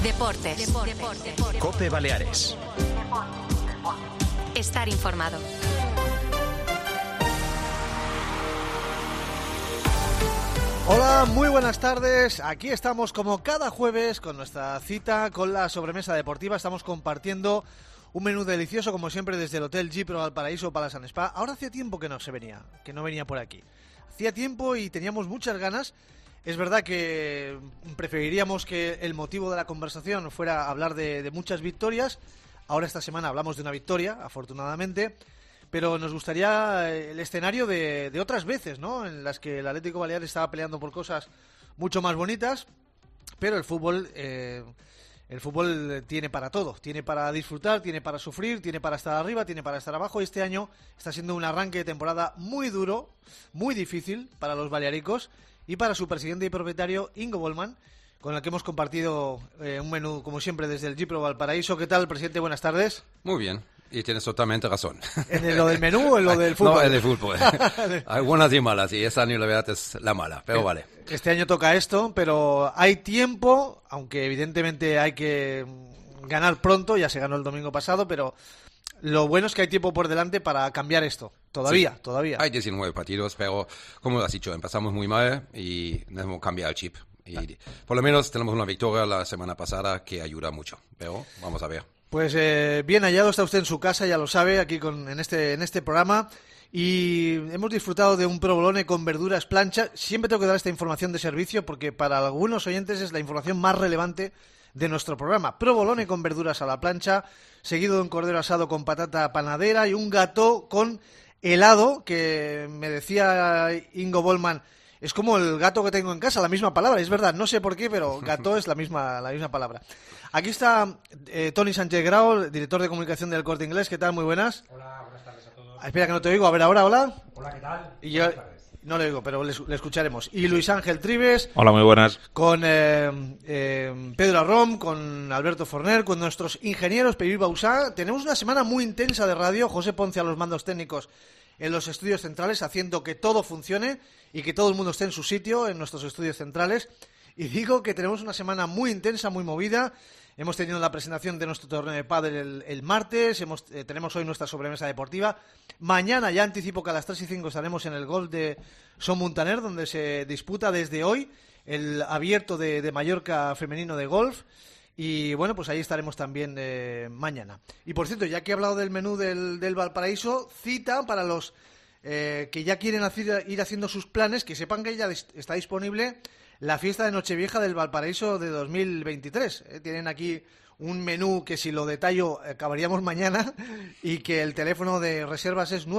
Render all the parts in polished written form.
Deportes. COPE Baleares. Estar informado. Hola, muy buenas tardes. Aquí estamos como cada jueves con nuestra cita con la sobremesa deportiva. Estamos compartiendo un menú delicioso, como siempre, desde el Hotel Gipro Valparaíso Palace and Spa. Ahora hacía tiempo que no venía por aquí. Hacía tiempo y teníamos muchas ganas. Es verdad que preferiríamos que el motivo de la conversación fuera hablar de muchas victorias. Ahora esta semana hablamos de una victoria, afortunadamente. Pero nos gustaría el escenario de otras veces, ¿no? En las que el Atlético Baleares estaba peleando por cosas mucho más bonitas. Pero el fútbol tiene para todo. Tiene para disfrutar, tiene para sufrir, tiene para estar arriba, tiene para estar abajo. Y este año está siendo un arranque de temporada muy duro, muy difícil para los balearicos y para su presidente y propietario, Ingo Bollmann, con el que hemos compartido un menú, como siempre, desde el Gipro Valparaíso. ¿Qué tal, presidente? Buenas tardes. Muy bien. Y tienes totalmente razón. ¿En lo del menú o en lo del fútbol? No, en el fútbol. Hay buenas y malas, y este año la verdad es la mala, pero vale. Este año toca esto, pero hay tiempo, aunque evidentemente hay que ganar pronto, ya se ganó el domingo pasado, pero lo bueno es que hay tiempo por delante para cambiar esto. Todavía. Hay 19 partidos, pero como lo has dicho, empezamos muy mal y debemos cambiar el chip. Y por lo menos tenemos una victoria la semana pasada que ayuda mucho, pero vamos a ver. Pues bien hallado está usted en su casa, ya lo sabe, aquí en este programa. Y hemos disfrutado de un provolone con verduras plancha. Siempre tengo que dar esta información de servicio porque para algunos oyentes es la información más relevante de nuestro programa. Provolone con verduras a la plancha, seguido de un cordero asado con patata panadera y un gâteau con helado, que me decía Ingo Bollmann, es como el gato que tengo en casa, la misma palabra, es verdad, no sé por qué, pero gâteau es la misma palabra. Aquí está Toni Sánchez Grau, director de comunicación del Corte Inglés. ¿Qué tal? Muy buenas. Hola, buenas tardes a todos. Espera que no te oigo, a ver ahora, hola. Hola, ¿qué tal? Y yo no le oigo, pero le escucharemos. Y Luis Ángel Trives. Hola, muy buenas. Con Pedro Arrom, con Alberto Forner, con nuestros ingenieros, Peibil Bausá. Tenemos una semana muy intensa de radio. José Ponce a los mandos técnicos en los estudios centrales, haciendo que todo funcione y que todo el mundo esté en su sitio, en nuestros estudios centrales. Y digo que tenemos una semana muy intensa, muy movida. Hemos tenido la presentación de nuestro torneo de pádel el martes, tenemos hoy nuestra sobremesa deportiva. Mañana, ya anticipo que a las 3:05 estaremos en el golf de Son Muntaner, donde se disputa desde hoy el abierto de Mallorca femenino de golf. Y bueno, pues ahí estaremos también mañana. Y por cierto, ya que he hablado del menú del Valparaíso, cita para los que ya quieren ir haciendo sus planes, que sepan que ya está disponible la fiesta de Nochevieja del Valparaíso de 2023. Tienen aquí un menú que, si lo detallo, acabaríamos mañana, y que el teléfono de reservas es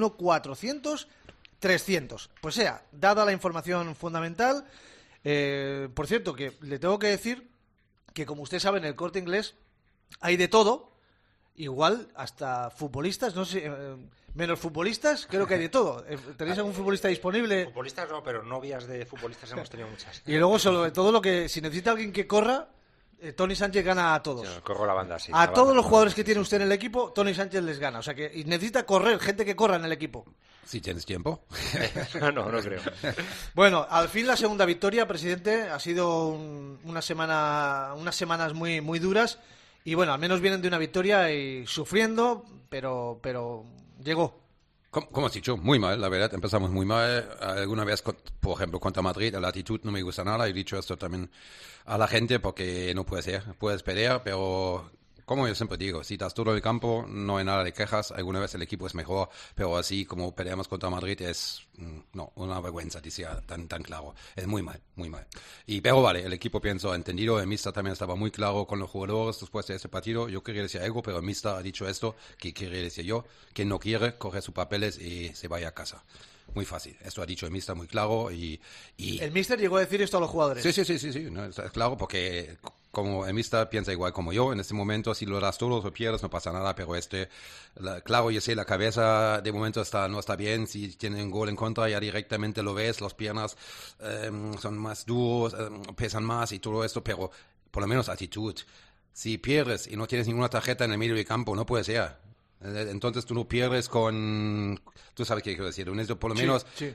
971-400-300. Pues sea, dada la información fundamental, por cierto, que le tengo que decir que, como usted sabe, en el Corte Inglés hay de todo, igual hasta futbolistas, no sé, menos futbolistas, creo que hay de todo. ¿Tenéis algún futbolista disponible? Futbolistas no, pero novias de futbolistas hemos tenido muchas. Y luego, sobre todo, lo que, si necesita alguien que corra, Toni Sánchez gana a todos. Yo corro la banda, sí. A todos los jugadores que tiene usted en el equipo, Toni Sánchez les gana. O sea que necesita correr, gente que corra en el equipo. Si tienes tiempo. No creo. Bueno, al fin la segunda victoria, presidente. Ha sido unas semanas muy, muy duras. Y bueno, al menos vienen de una victoria y sufriendo, pero llegó. Como has dicho, muy mal, la verdad, empezamos muy mal. Alguna vez, por ejemplo, contra Madrid, la actitud no me gusta nada. He dicho esto también a la gente porque no puede ser. Puedes pelear, pero como yo siempre digo, si das todo el campo, no hay nada de quejas. Alguna vez el equipo es mejor, pero así como peleamos contra Madrid es una vergüenza, decía tan claro. Es muy mal, muy mal. Pero vale, el equipo, pienso, ha entendido. El míster también estaba muy claro con los jugadores después de ese partido. Yo quería decir algo, pero el míster ha dicho esto, que quiere decir yo, que no quiere, coge sus papeles y se vaya a casa. Muy fácil. Esto ha dicho el míster muy claro. Y ¿El míster llegó a decir esto a los jugadores? Sí. No, es claro, porque como el míster piensa igual como yo, en este momento, si lo das todo o pierdes, no pasa nada, pero claro, yo sé, la cabeza de momento no está bien. Si tienen un gol en contra, ya directamente lo ves, las piernas son más duros, pesan más y todo esto, pero por lo menos actitud. Si pierdes y no tienes ninguna tarjeta en el medio del campo, no puede ser. Entonces tú no pierdes con... Tú sabes qué quiero decir. Por lo menos... Sí.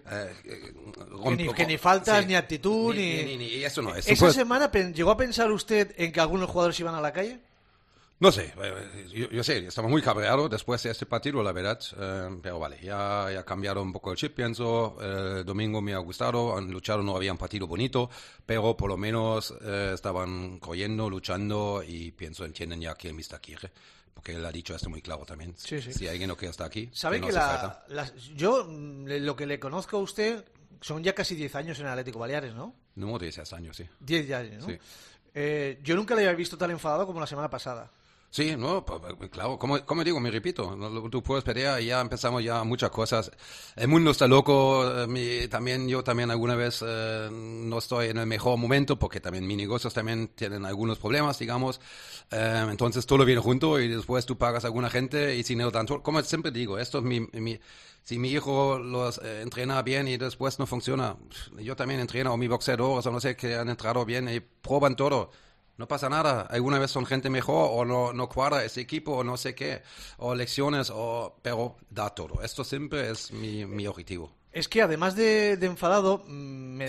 Que ni faltas, ni actitud, ni eso no. ¿Esa semana llegó a pensar usted en que algunos jugadores iban a la calle? No sé, yo sé, estamos muy cabreados después de este partido, la verdad, pero vale, ya cambiaron un poco el chip, pienso. El domingo me ha gustado, han luchado, no había un partido bonito, pero por lo menos estaban corriendo, luchando, y pienso entienden ya que el mister quiere, porque él ha dicho esto muy claro también. Sí. Si alguien no quiere estar aquí, ¿sabe no que hace yo lo que le conozco a usted son ya casi 10 años en el Atlético Baleares, ¿no? No, 10 años, sí. 10 años, ¿no? Sí. Yo nunca le había visto tan enfadado como la semana pasada. Sí, no, claro, como digo, me repito, tú puedes pelear y ya empezamos ya muchas cosas. El mundo está loco, yo también alguna vez no estoy en el mejor momento porque también mis negocios también tienen algunos problemas, digamos. Entonces todo viene junto y después tú pagas a alguna gente y sin el tanto, como siempre digo, esto es si mi hijo los entrena bien y después no funciona, yo también entreno, o mi boxeador, o no sé, que han entrado bien y proban todo. No pasa nada, alguna vez son gente mejor o no cuadra ese equipo o no sé qué, o lecciones, pero da todo. Esto siempre es mi objetivo. Es que además de enfadado, me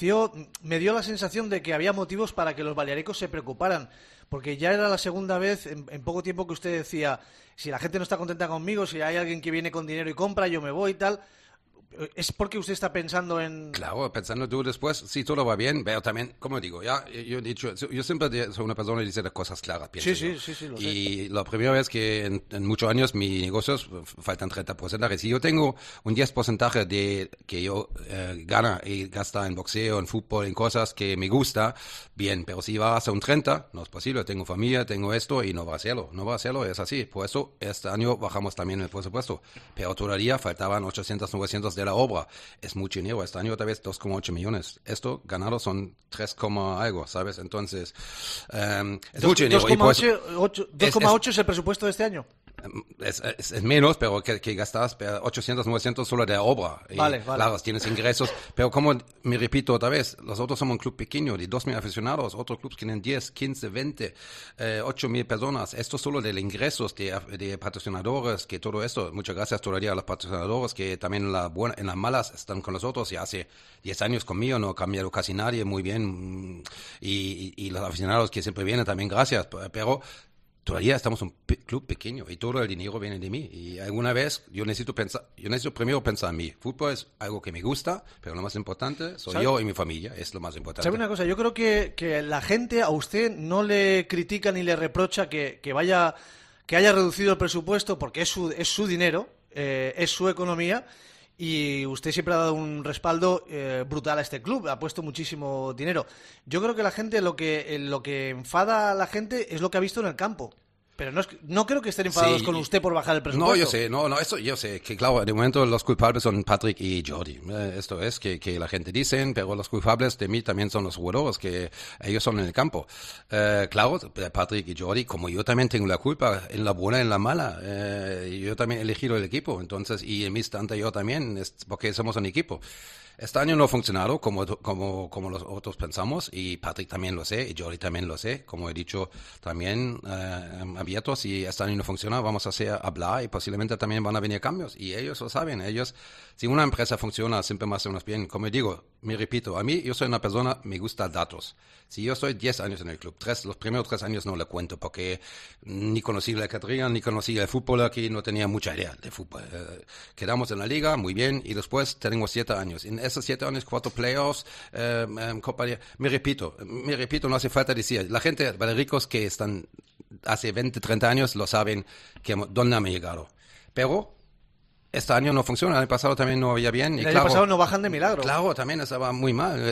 dio la sensación de que había motivos para que los balearicos se preocuparan, porque ya era la segunda vez en poco tiempo que usted decía, si la gente no está contenta conmigo, si hay alguien que viene con dinero y compra, yo me voy y tal. ¿Es porque usted está pensando en...? Claro, pensando tú después, si todo va bien, pero también, como digo, ya yo he dicho, yo siempre soy una persona que dice las cosas claras, pienso Sí, lo sé. Y la primera vez que en muchos años mis negocios faltan 30%. Si yo tengo un 10% de que yo gana y gasta en boxeo, en fútbol, en cosas que me gusta, bien, pero si va a ser un 30, no es posible, tengo familia, tengo esto y no va a hacerlo, es así. Por eso este año bajamos también el presupuesto, pero todavía faltaban 800, 900 de la obra. Es mucho dinero. Este año otra vez 2,8 millones. Esto ganado son 3, algo, ¿sabes? Entonces, es mucho dinero. 2,8 es el presupuesto de este año. Es menos, pero que gastas 800, 900 solo de obra. Vale. Claro, tienes ingresos. Pero como me repito otra vez, nosotros somos un club pequeño de 2,000 aficionados. Otros clubes tienen 10, 15, 20, 8,000 personas. Esto solo de los ingresos de patrocinadores, que todo esto. Muchas gracias todavía a los patrocinadores que también en las malas están con nosotros. Ya hace 10 años conmigo, no ha cambiado casi nadie, muy bien. Y los aficionados que siempre vienen también, gracias. Pero todavía estamos un club pequeño y todo el dinero viene de mí. Y alguna vez yo necesito primero pensar en mí. Fútbol es algo que me gusta, pero lo más importante soy yo y mi familia. Es lo más importante. ¿Sabe una cosa? Yo creo que la gente a usted no le critica ni le reprocha que haya reducido el presupuesto porque es su dinero, es su economía. Y usted siempre ha dado un respaldo brutal a este club, ha puesto muchísimo dinero. Yo creo que la gente, lo que enfada a la gente es lo que ha visto en el campo. Pero no creo que estén enfadados con usted por bajar el presupuesto. No, yo sé, eso yo sé, que claro, de momento los culpables son Patrick y Jordi. Esto es que la gente dice, pero los culpables de mí también son los jugadores, que ellos son en el campo. Claro, Patrick y Jordi, como yo también tengo la culpa, en la buena y en la mala. Yo también he elegido el equipo, entonces, y en mi instante yo también, porque somos un equipo. Este año no ha funcionado como los otros pensamos, y Patrick también lo sé, y Jordi también lo sé. Como he dicho, también abiertos, y este año no funciona, vamos a hablar, y posiblemente también van a venir cambios, y ellos lo saben. Si una empresa funciona, siempre más o menos bien. Como digo, me repito, a mí, yo soy una persona, me gusta datos. Si yo estoy 10 años en el club, los primeros 3 años no le cuento, porque ni conocí la categoría, ni conocí el fútbol aquí, no tenía mucha idea de fútbol. Quedamos en la liga, muy bien, y después tenemos 7 años. En esos 7 años, 4 playoffs, Copa. Me repito, no hace falta decir. La gente, los ricos que están hace 20, 30 años, lo saben dónde han llegado. Pero este año no funciona, el año pasado también no había bien. El año pasado no bajan de milagro. Claro, también estaba muy mal,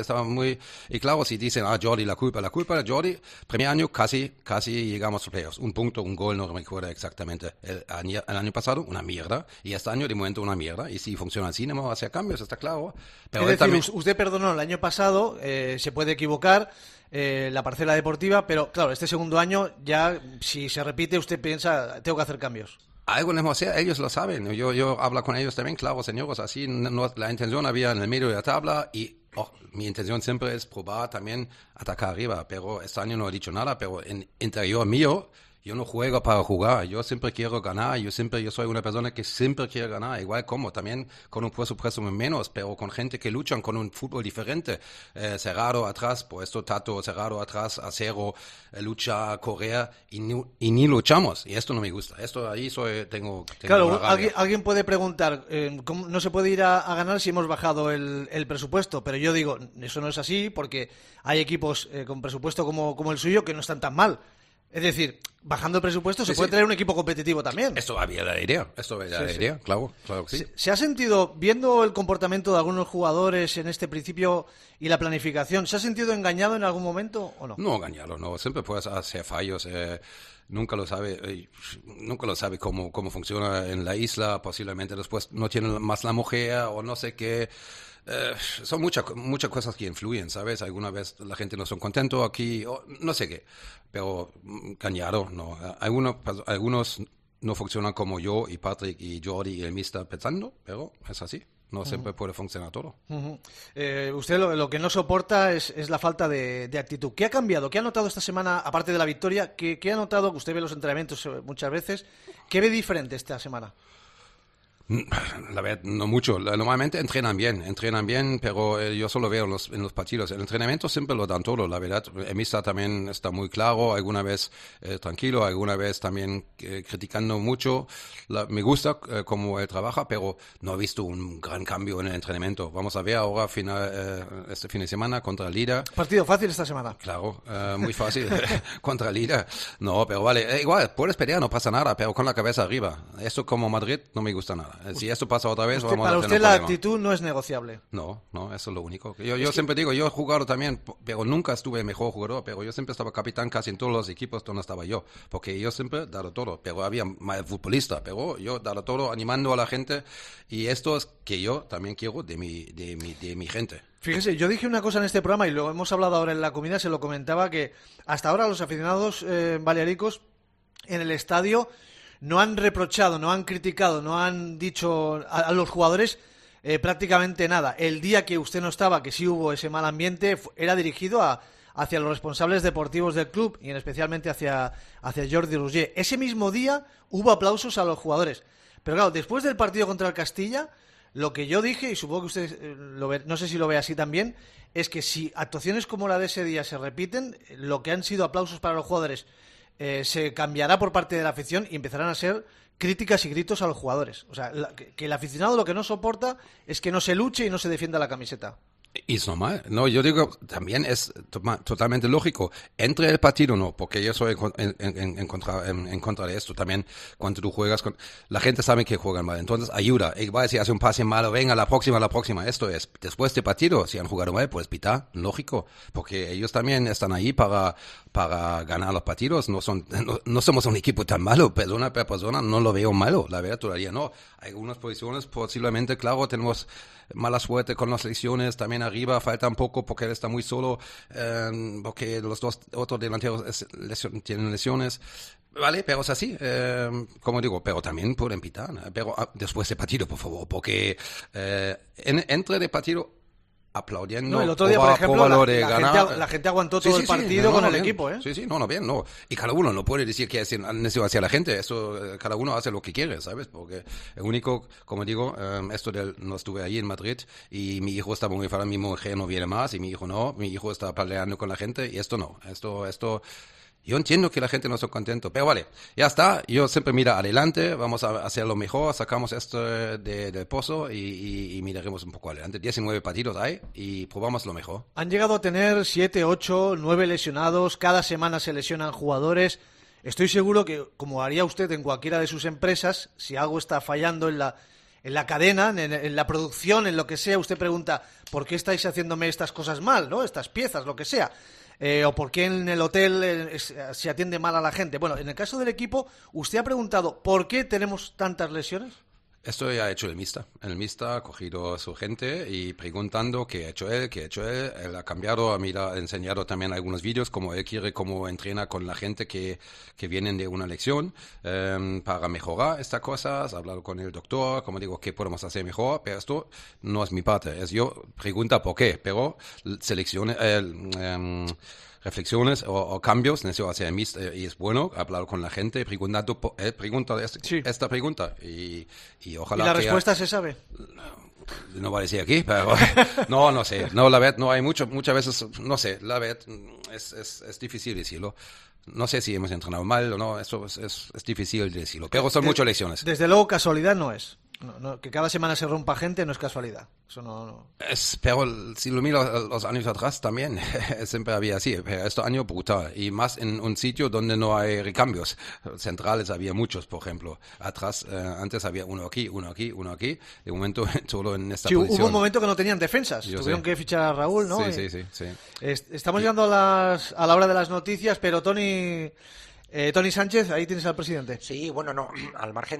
y claro, si dicen, Jordi, la culpa de Jordi, primer año casi llegamos a playoffs, un punto, un gol, no me acuerdo exactamente. El año pasado, una mierda, y este año de momento una mierda, y si funciona así, no vamos a hacer cambios, está claro. Pero es decir, también... usted perdonó el año pasado, se puede equivocar, la parcela deportiva, pero claro, este segundo año ya, si se repite, usted piensa, tengo que hacer cambios. Algo necesitamos hacer, ellos lo saben. Yo hablo con ellos también, claro, señores, así la intención había en el medio de la tabla, y mi intención siempre es probar también atacar arriba, pero este año no he dicho nada, pero en interior mío Yo no juego para jugar, yo siempre quiero ganar, yo soy una persona que siempre quiere ganar, igual como también con un presupuesto menos, pero con gente que luchan con un fútbol diferente, cerrado atrás, puesto Tato cerrado atrás, Acero, lucha, Correa, y ni luchamos, y esto no me gusta, esto ahí tengo claro, una rabia. alguien puede preguntar, ¿cómo no se puede ir a ganar si hemos bajado el presupuesto? Pero yo digo, eso no es así, porque hay equipos con presupuesto como el suyo que no están tan mal. Es decir, bajando el presupuesto se puede traer un equipo competitivo también. Esto había la idea, claro que sí. ¿Se ha sentido, viendo el comportamiento de algunos jugadores en este principio y la planificación, ¿se ha sentido engañado en algún momento o no? No engañado, no. Siempre puedes hacer fallos. Nunca lo sabe cómo funciona en la isla. Posiblemente después no tiene más la mujer o no sé qué. Son muchas cosas que influyen, ¿sabes? Alguna vez la gente no está contento aquí, o no sé qué. Pero engañado, no. Algunos no funcionan como yo y Patrick y Jordi y el mister pensando, pero es así. No siempre puede funcionar todo. Usted lo que no soporta es la falta de actitud. ¿Qué ha cambiado? ¿Qué ha notado esta semana, aparte de la victoria? ¿Qué ha notado? Que usted ve los entrenamientos muchas veces. ¿Qué ve diferente esta semana? La verdad, no mucho. Normalmente entrenan bien, pero yo solo veo en los partidos. El entrenamiento siempre lo dan todo, la verdad. El mister también está muy claro, alguna vez tranquilo, alguna vez también criticando mucho. Me gusta cómo él trabaja, pero no he visto un gran cambio en el entrenamiento. Vamos a ver ahora este fin de semana contra el Lida. Partido fácil esta semana. Claro, muy fácil contra el Lida. No, pero vale, igual, puedes pelear, no pasa nada, pero con la cabeza arriba. Esto como Madrid no me gusta nada. Si esto pasa otra vez, vamos a tener un problema. Para usted la actitud no es negociable. No, eso es lo único. Yo siempre digo, yo he jugado también, pero nunca estuve el mejor jugador, pero yo siempre estaba capitán casi en todos los equipos donde estaba yo, porque yo siempre he dado todo, pero había mal futbolista, pero yo he dado todo animando a la gente, y esto es que yo también quiero de mi gente. Fíjese, yo dije una cosa en este programa y lo hemos hablado ahora en la comida, se lo comentaba, que hasta ahora los aficionados balearicos en el estadio no han reprochado, no han criticado, no han dicho a los jugadores prácticamente nada. El día que usted no estaba, que sí hubo ese mal ambiente, era dirigido hacia los responsables deportivos del club y especialmente hacia Jordi Roger. Ese mismo día hubo aplausos a los jugadores. Pero claro, después del partido contra el Castilla, lo que yo dije, y supongo que usted no sé si lo ve así también, es que si actuaciones como la de ese día se repiten, lo que han sido aplausos para los jugadores se cambiará por parte de la afición y empezarán a ser críticas y gritos a los jugadores. O sea, que el aficionado lo que no soporta es que no se luche y no se defienda la camiseta. Y es normal, no, yo digo, también es totalmente lógico. Entre el partido no, porque yo soy en contra de esto. También cuando tú juegas la gente sabe que juegan mal, entonces ayuda. Igual si hace un pase malo, venga, la próxima. Esto es, después de partido, si han jugado mal, pues pitar, lógico. Porque ellos también están ahí para ganar los partidos. No somos un equipo tan malo, persona por persona, no lo veo malo, la verdad, todavía no. Hay algunas posiciones, posiblemente, claro, tenemos mala suerte con las lesiones, también arriba falta un poco porque él está muy solo, porque los dos otros delanteros tienen lesiones, vale, pero es así, como digo, pero también pueden pitar, pero después de partido, por favor, porque entre de partido aplaudiendo. No, el otro día, por ejemplo, la gente aguantó todo el partido con el equipo, ¿eh? Sí, bien, no. Y cada uno no puede decir que es necio hacia la gente. Eso, cada uno hace lo que quiere, ¿sabes? Porque el único, como digo, no estuve ahí en Madrid y mi hijo estaba muy enfadado, mi mujer no viene más y mi hijo no. Mi hijo está peleando con la gente y esto no. Esto yo entiendo que la gente no está contento, pero vale, ya está. Yo siempre miro adelante, vamos a hacer lo mejor, sacamos esto del pozo y miraremos un poco adelante. 19 partidos hay y probamos lo mejor. Han llegado a tener 7, 8, 9 lesionados, cada semana se lesionan jugadores. Estoy seguro que, como haría usted en cualquiera de sus empresas, si algo está fallando en la cadena, en la producción, en lo que sea, usted pregunta, ¿por qué estáis haciéndome estas cosas mal, ¿no? Estas piezas, lo que sea. O por qué en el hotel se atiende mal a la gente. Bueno, en el caso del equipo, ¿usted ha preguntado por qué tenemos tantas lesiones? Esto ya ha hecho el Mista. El Mista ha cogido a su gente y preguntando qué ha hecho él. Él ha cambiado, ha enseñado también algunos vídeos, como él quiere, cómo entrena con la gente que vienen de una lección para mejorar estas cosas. Ha hablado con el doctor, como digo, qué podemos hacer mejor, pero esto no es mi parte. Es yo pregunta por qué, pero selecciones... reflexiones o cambios, necesito hacer y es bueno hablar con la gente, preguntando esta pregunta y ojalá. ¿Y la respuesta se sabe? No va a decir aquí, pero no sé. No, la verdad, no hay muchas veces, no sé, la verdad, es difícil decirlo. No sé si hemos entrenado mal o no, eso es difícil decirlo, pero son muchas lecciones. Desde luego casualidad no es. No, que cada semana se rompa gente no es casualidad. Eso no. Pero si lo miro los años atrás también, siempre había así. Pero este año brutal. Y más en un sitio donde no hay recambios. Centrales había muchos, por ejemplo. Atrás, antes había uno aquí. De momento, solo en esta posición. Hubo un momento que no tenían defensas. Tuvieron que fichar a Raúl, ¿no? Sí. Estamos llegando a la hora de las noticias, pero Tony Sánchez, ahí tienes al presidente. Sí, bueno, no, al margen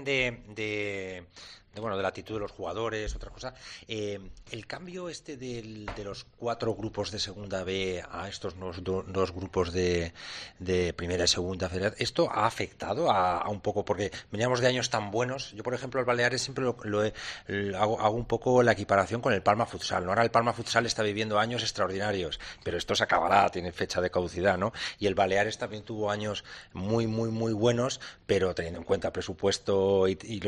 de la actitud de los jugadores, otra cosa, el cambio de los 4 grupos de Segunda B a estos dos grupos de Primera y Segunda Federal, esto ha afectado a un poco, porque veníamos de años tan buenos. Yo, por ejemplo, el Baleares siempre hago un poco la equiparación con el Palma Futsal, ¿no? Ahora el Palma Futsal está viviendo años extraordinarios, pero esto se acabará, tiene fecha de caducidad, ¿no? Y el Baleares también tuvo años muy, muy, muy buenos, pero teniendo en cuenta presupuesto y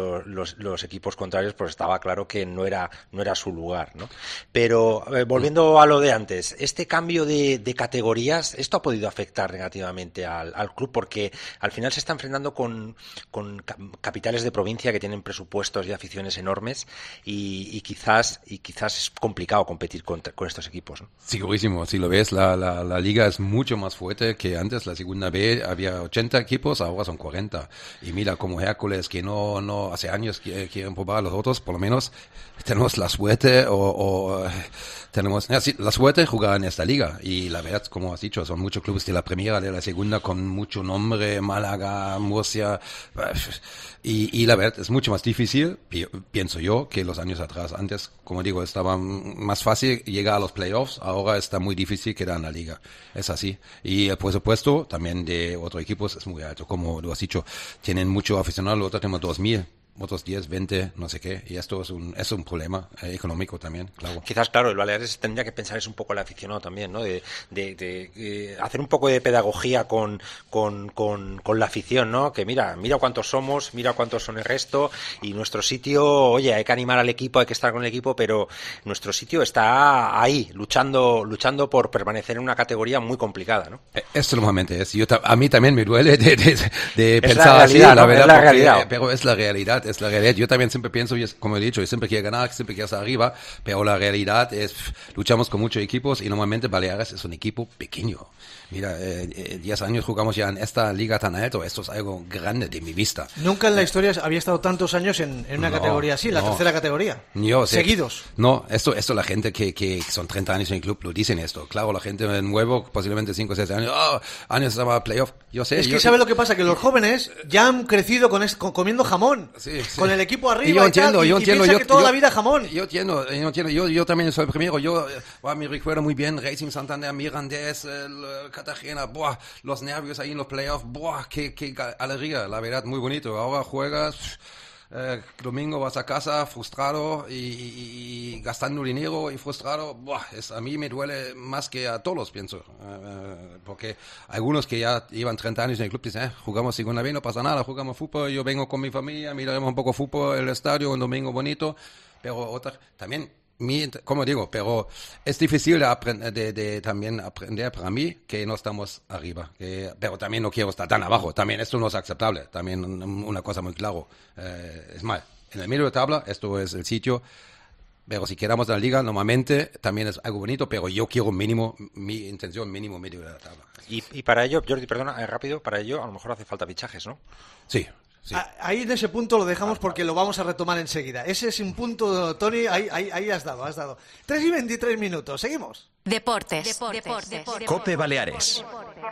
los equipos contrarios, pues estaba claro que no era su lugar, ¿no? Pero volviendo a lo de antes, este cambio de categorías, esto ha podido afectar negativamente al club, porque al final se está enfrentando con capitales de provincia que tienen presupuestos y aficiones enormes y quizás es complicado competir con estos equipos, ¿no? Segurísimo, si lo ves, la liga es mucho más fuerte que antes. La Segunda B había 80 equipos, ahora son 40. Y mira, como Hércules, que no hace años quieren probar a los otros, por lo menos tenemos la suerte tenemos la suerte de jugar en esta liga. Y la verdad, como has dicho, son muchos clubes de la primera, de la segunda, con mucho nombre, Málaga, Murcia, y la verdad es mucho más difícil, pienso yo, que los años atrás. Antes, como digo, estaba más fácil llegar a los playoffs, ahora está muy difícil quedar en la liga. Es así. Y el presupuesto también de otros equipos es muy alto, como lo has dicho, tienen mucho aficionado, nosotros tenemos 2.000. Otros 10, 20, no sé qué, y esto es un problema económico también, claro. Quizás, claro, el Baleares tendría que pensar es un poco el aficionado también, ¿no? De hacer un poco de pedagogía con la afición, ¿no? Que mira cuántos somos, mira cuántos son el resto, y nuestro sitio, oye, hay que animar al equipo, hay que estar con el equipo, pero nuestro sitio está ahí, luchando por permanecer en una categoría muy complicada, ¿no? Esto normalmente es. A mí también me duele de pensar realidad, así, ¿no? la verdad, es la realidad. Pero es la realidad. Yo también siempre pienso, como he dicho, yo siempre quiero ganar, siempre quiero estar arriba, pero la realidad es, luchamos con muchos equipos y normalmente Baleares es un equipo pequeño. Mira, 10 años jugamos ya en esta liga tan alto, esto es algo grande de mi vista. Nunca en la historia había estado tantos años en una categoría así, la tercera categoría. Seguidos. No, esto la gente que son 30 años en el club lo dicen esto. Claro, la gente nuevo, posiblemente 5 o 6 años, años estaba playoff. Yo sé. Es que ¿sabe lo que pasa? Que los jóvenes ya han crecido comiendo jamón. Sí. Con el equipo arriba. Y yo entiendo, piensa que toda la vida jamón. Yo entiendo. Yo también soy el primero. Me recuerdo muy bien Racing Santander, Mirandés, Cartagena, los nervios ahí en los playoffs, qué alegría, la verdad, muy bonito. Ahora juegas, domingo vas a casa frustrado y gastando dinero y frustrado, a mí me duele más que a todos, pienso, porque algunos que ya llevan 30 años en el club dicen, jugamos segunda vez, no pasa nada, jugamos fútbol, yo vengo con mi familia, miraremos un poco fútbol, el estadio, un domingo bonito, pero también, como digo, pero es difícil también aprender para mí que no estamos arriba, pero también no quiero estar tan abajo, también esto no es aceptable, también una cosa muy claro, es mal. En el medio de tabla, esto es el sitio, pero si quedamos en la liga, normalmente también es algo bonito, pero yo quiero mínimo, mi intención mínimo medio de la tabla. Y para ello, Jordi, perdona, rápido, para ello a lo mejor hace falta fichajes, ¿no? Sí. Sí. Ahí en ese punto lo dejamos porque lo vamos a retomar enseguida. Ese es un punto, Tony, ahí has dado. 3 y 23 minutos, seguimos. Deportes. COPE Baleares.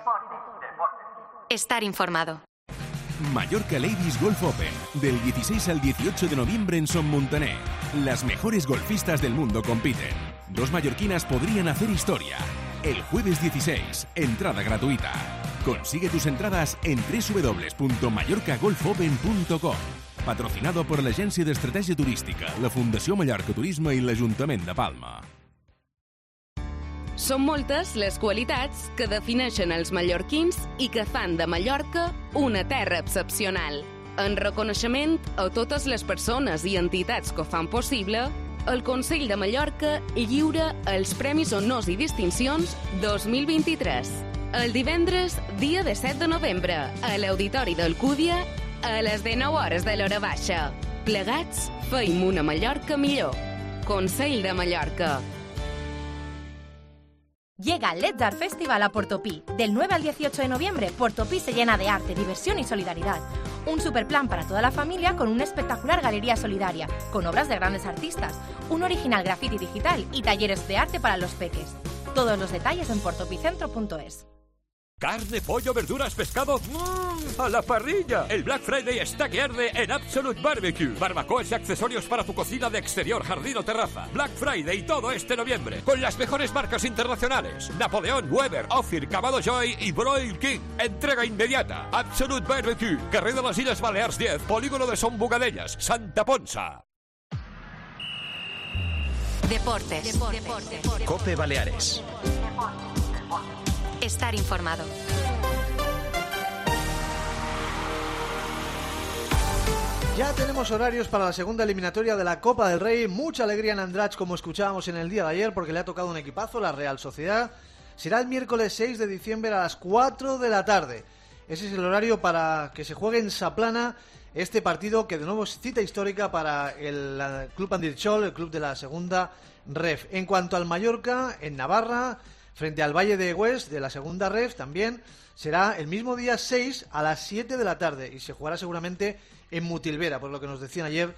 Estar informado. Mallorca Ladies Golf Open, del 16 al 18 de noviembre en Son Montaner. Las mejores golfistas del mundo compiten. 2 mallorquinas podrían hacer historia. El jueves 16, entrada gratuita. Consigue tus entradas en www.mallorcagolfopen.com. Patrocinado por l'Agència d'Estratègia Turística, la Fundació Mallorca Turisme i l'Ajuntament de Palma. Són moltes les qualitats que defineixen els mallorquins i que fan de Mallorca una terra excepcional. En reconeixement a totes les persones i entitats que ho fan possible, el Consell de Mallorca lliura els Premis Honors i Distincions 2023. El divendres, dia 17 de novembre, a l'Auditori d'Alcúdia, a les 19 hores de l'hora baixa. Plegats, feim una Mallorca millor. Consell de Mallorca. Llega el Let's Art Festival a Portopí. Del 9 al 18 de noviembre, Portopí se llena de arte, diversión y solidaridad. Un superplan para toda la familia con una espectacular galería solidaria, con obras de grandes artistas, un original graffiti digital y talleres de arte para los peques. Todos los detalles en portopicentro.es. Carne, pollo, verduras, pescado, ¡a la parrilla! El Black Friday está que arde en Absolute Barbecue. Barbacoas y accesorios para tu cocina de exterior, jardín o terraza. Black Friday todo este noviembre, con las mejores marcas internacionales. Napoleón, Weber, Ophir, Camado Joy y Broil King. Entrega inmediata. Absolute Barbecue, carrer de las Islas Balears 10, polígono de Son Bugadellas, Santa Ponsa. Deportes. Cope Baleares. Estar informado. Ya tenemos horarios para la segunda eliminatoria de la Copa del Rey. Mucha alegría en Andratx, como escuchábamos en el día de ayer, porque le ha tocado un equipazo, la Real Sociedad. Será el miércoles 6 de diciembre a las 4 de la tarde. Ese es el horario para que se juegue en Saplana este partido, que de nuevo es cita histórica para el Club Andirchol, el club de la segunda ref. En cuanto al Mallorca, en Navarra, frente al Valle de Hues, de la segunda ref, también será el mismo día 6 a las 7 de la tarde y se jugará seguramente en Mutilvera, por lo que nos decían ayer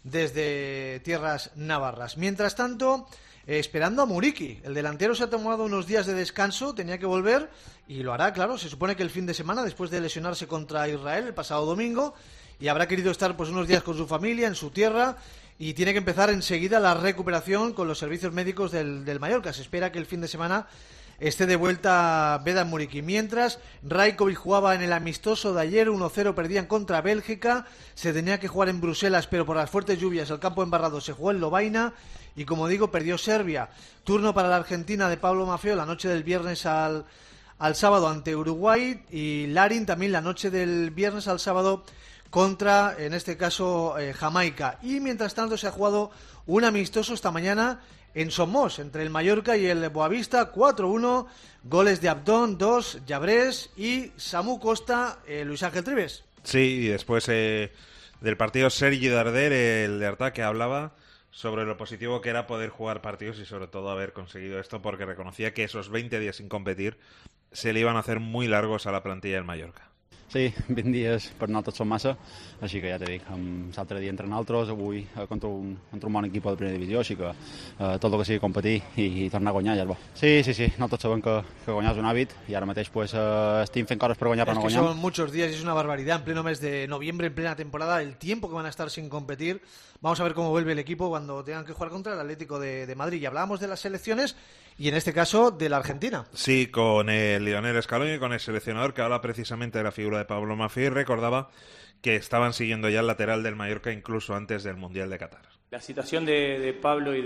desde tierras navarras. Mientras tanto, esperando a Muriqui, el delantero se ha tomado unos días de descanso, tenía que volver y lo hará, claro, se supone que el fin de semana, después de lesionarse contra Israel el pasado domingo, y habrá querido estar pues unos días con su familia en su tierra. Y tiene que empezar enseguida la recuperación con los servicios médicos del Mallorca. Se espera que el fin de semana esté de vuelta Vedat Muriqui. Mientras, Rajkovic jugaba en el amistoso de ayer, 1-0 perdían contra Bélgica. Se tenía que jugar en Bruselas, pero por las fuertes lluvias el campo embarrado se jugó en Lovaina. Y como digo, perdió Serbia. Turno para la Argentina de Pablo Maffeo la noche del viernes al sábado ante Uruguay. Y Larin también la noche del viernes al sábado contra, en este caso, Jamaica. Y mientras tanto se ha jugado un amistoso esta mañana en Somos, entre el Mallorca y el Boavista, 4-1, goles de Abdón, 2, Llabrés y Samu Costa, Luis Ángel Trives. Sí, y después del partido Sergi Darder, el de Arta, que hablaba sobre lo positivo que era poder jugar partidos y sobre todo haber conseguido esto, porque reconocía que esos 20 días sin competir se le iban a hacer muy largos a la plantilla del Mallorca. Sí, 20 dies per nosaltres són massa, així que ja t'he dit, l'altre dia entre nosaltres, avui contra un bon equip de primera divisió, així que tot el que sigui competir i tornar a guanyar ja és bo. Sí, nosaltres sabem que guanyar és un hàbit i ara mateix pues, estem fent coses per guanyar però no guanyem. Son muchos días y es una barbaridad, en pleno mes de noviembre, en plena temporada, el tiempo que van a estar sin competir. Vamos a ver cómo vuelve el equipo cuando tengan que jugar contra el Atlético de Madrid. Y hablábamos de las selecciones y en este caso de la Argentina. Sí, con el Lionel Scaloni, con el seleccionador que habla precisamente de la figura de Pablo Maffei, recordaba que estaban siguiendo ya el lateral del Mallorca incluso antes del Mundial de Qatar. La situación de Pablo y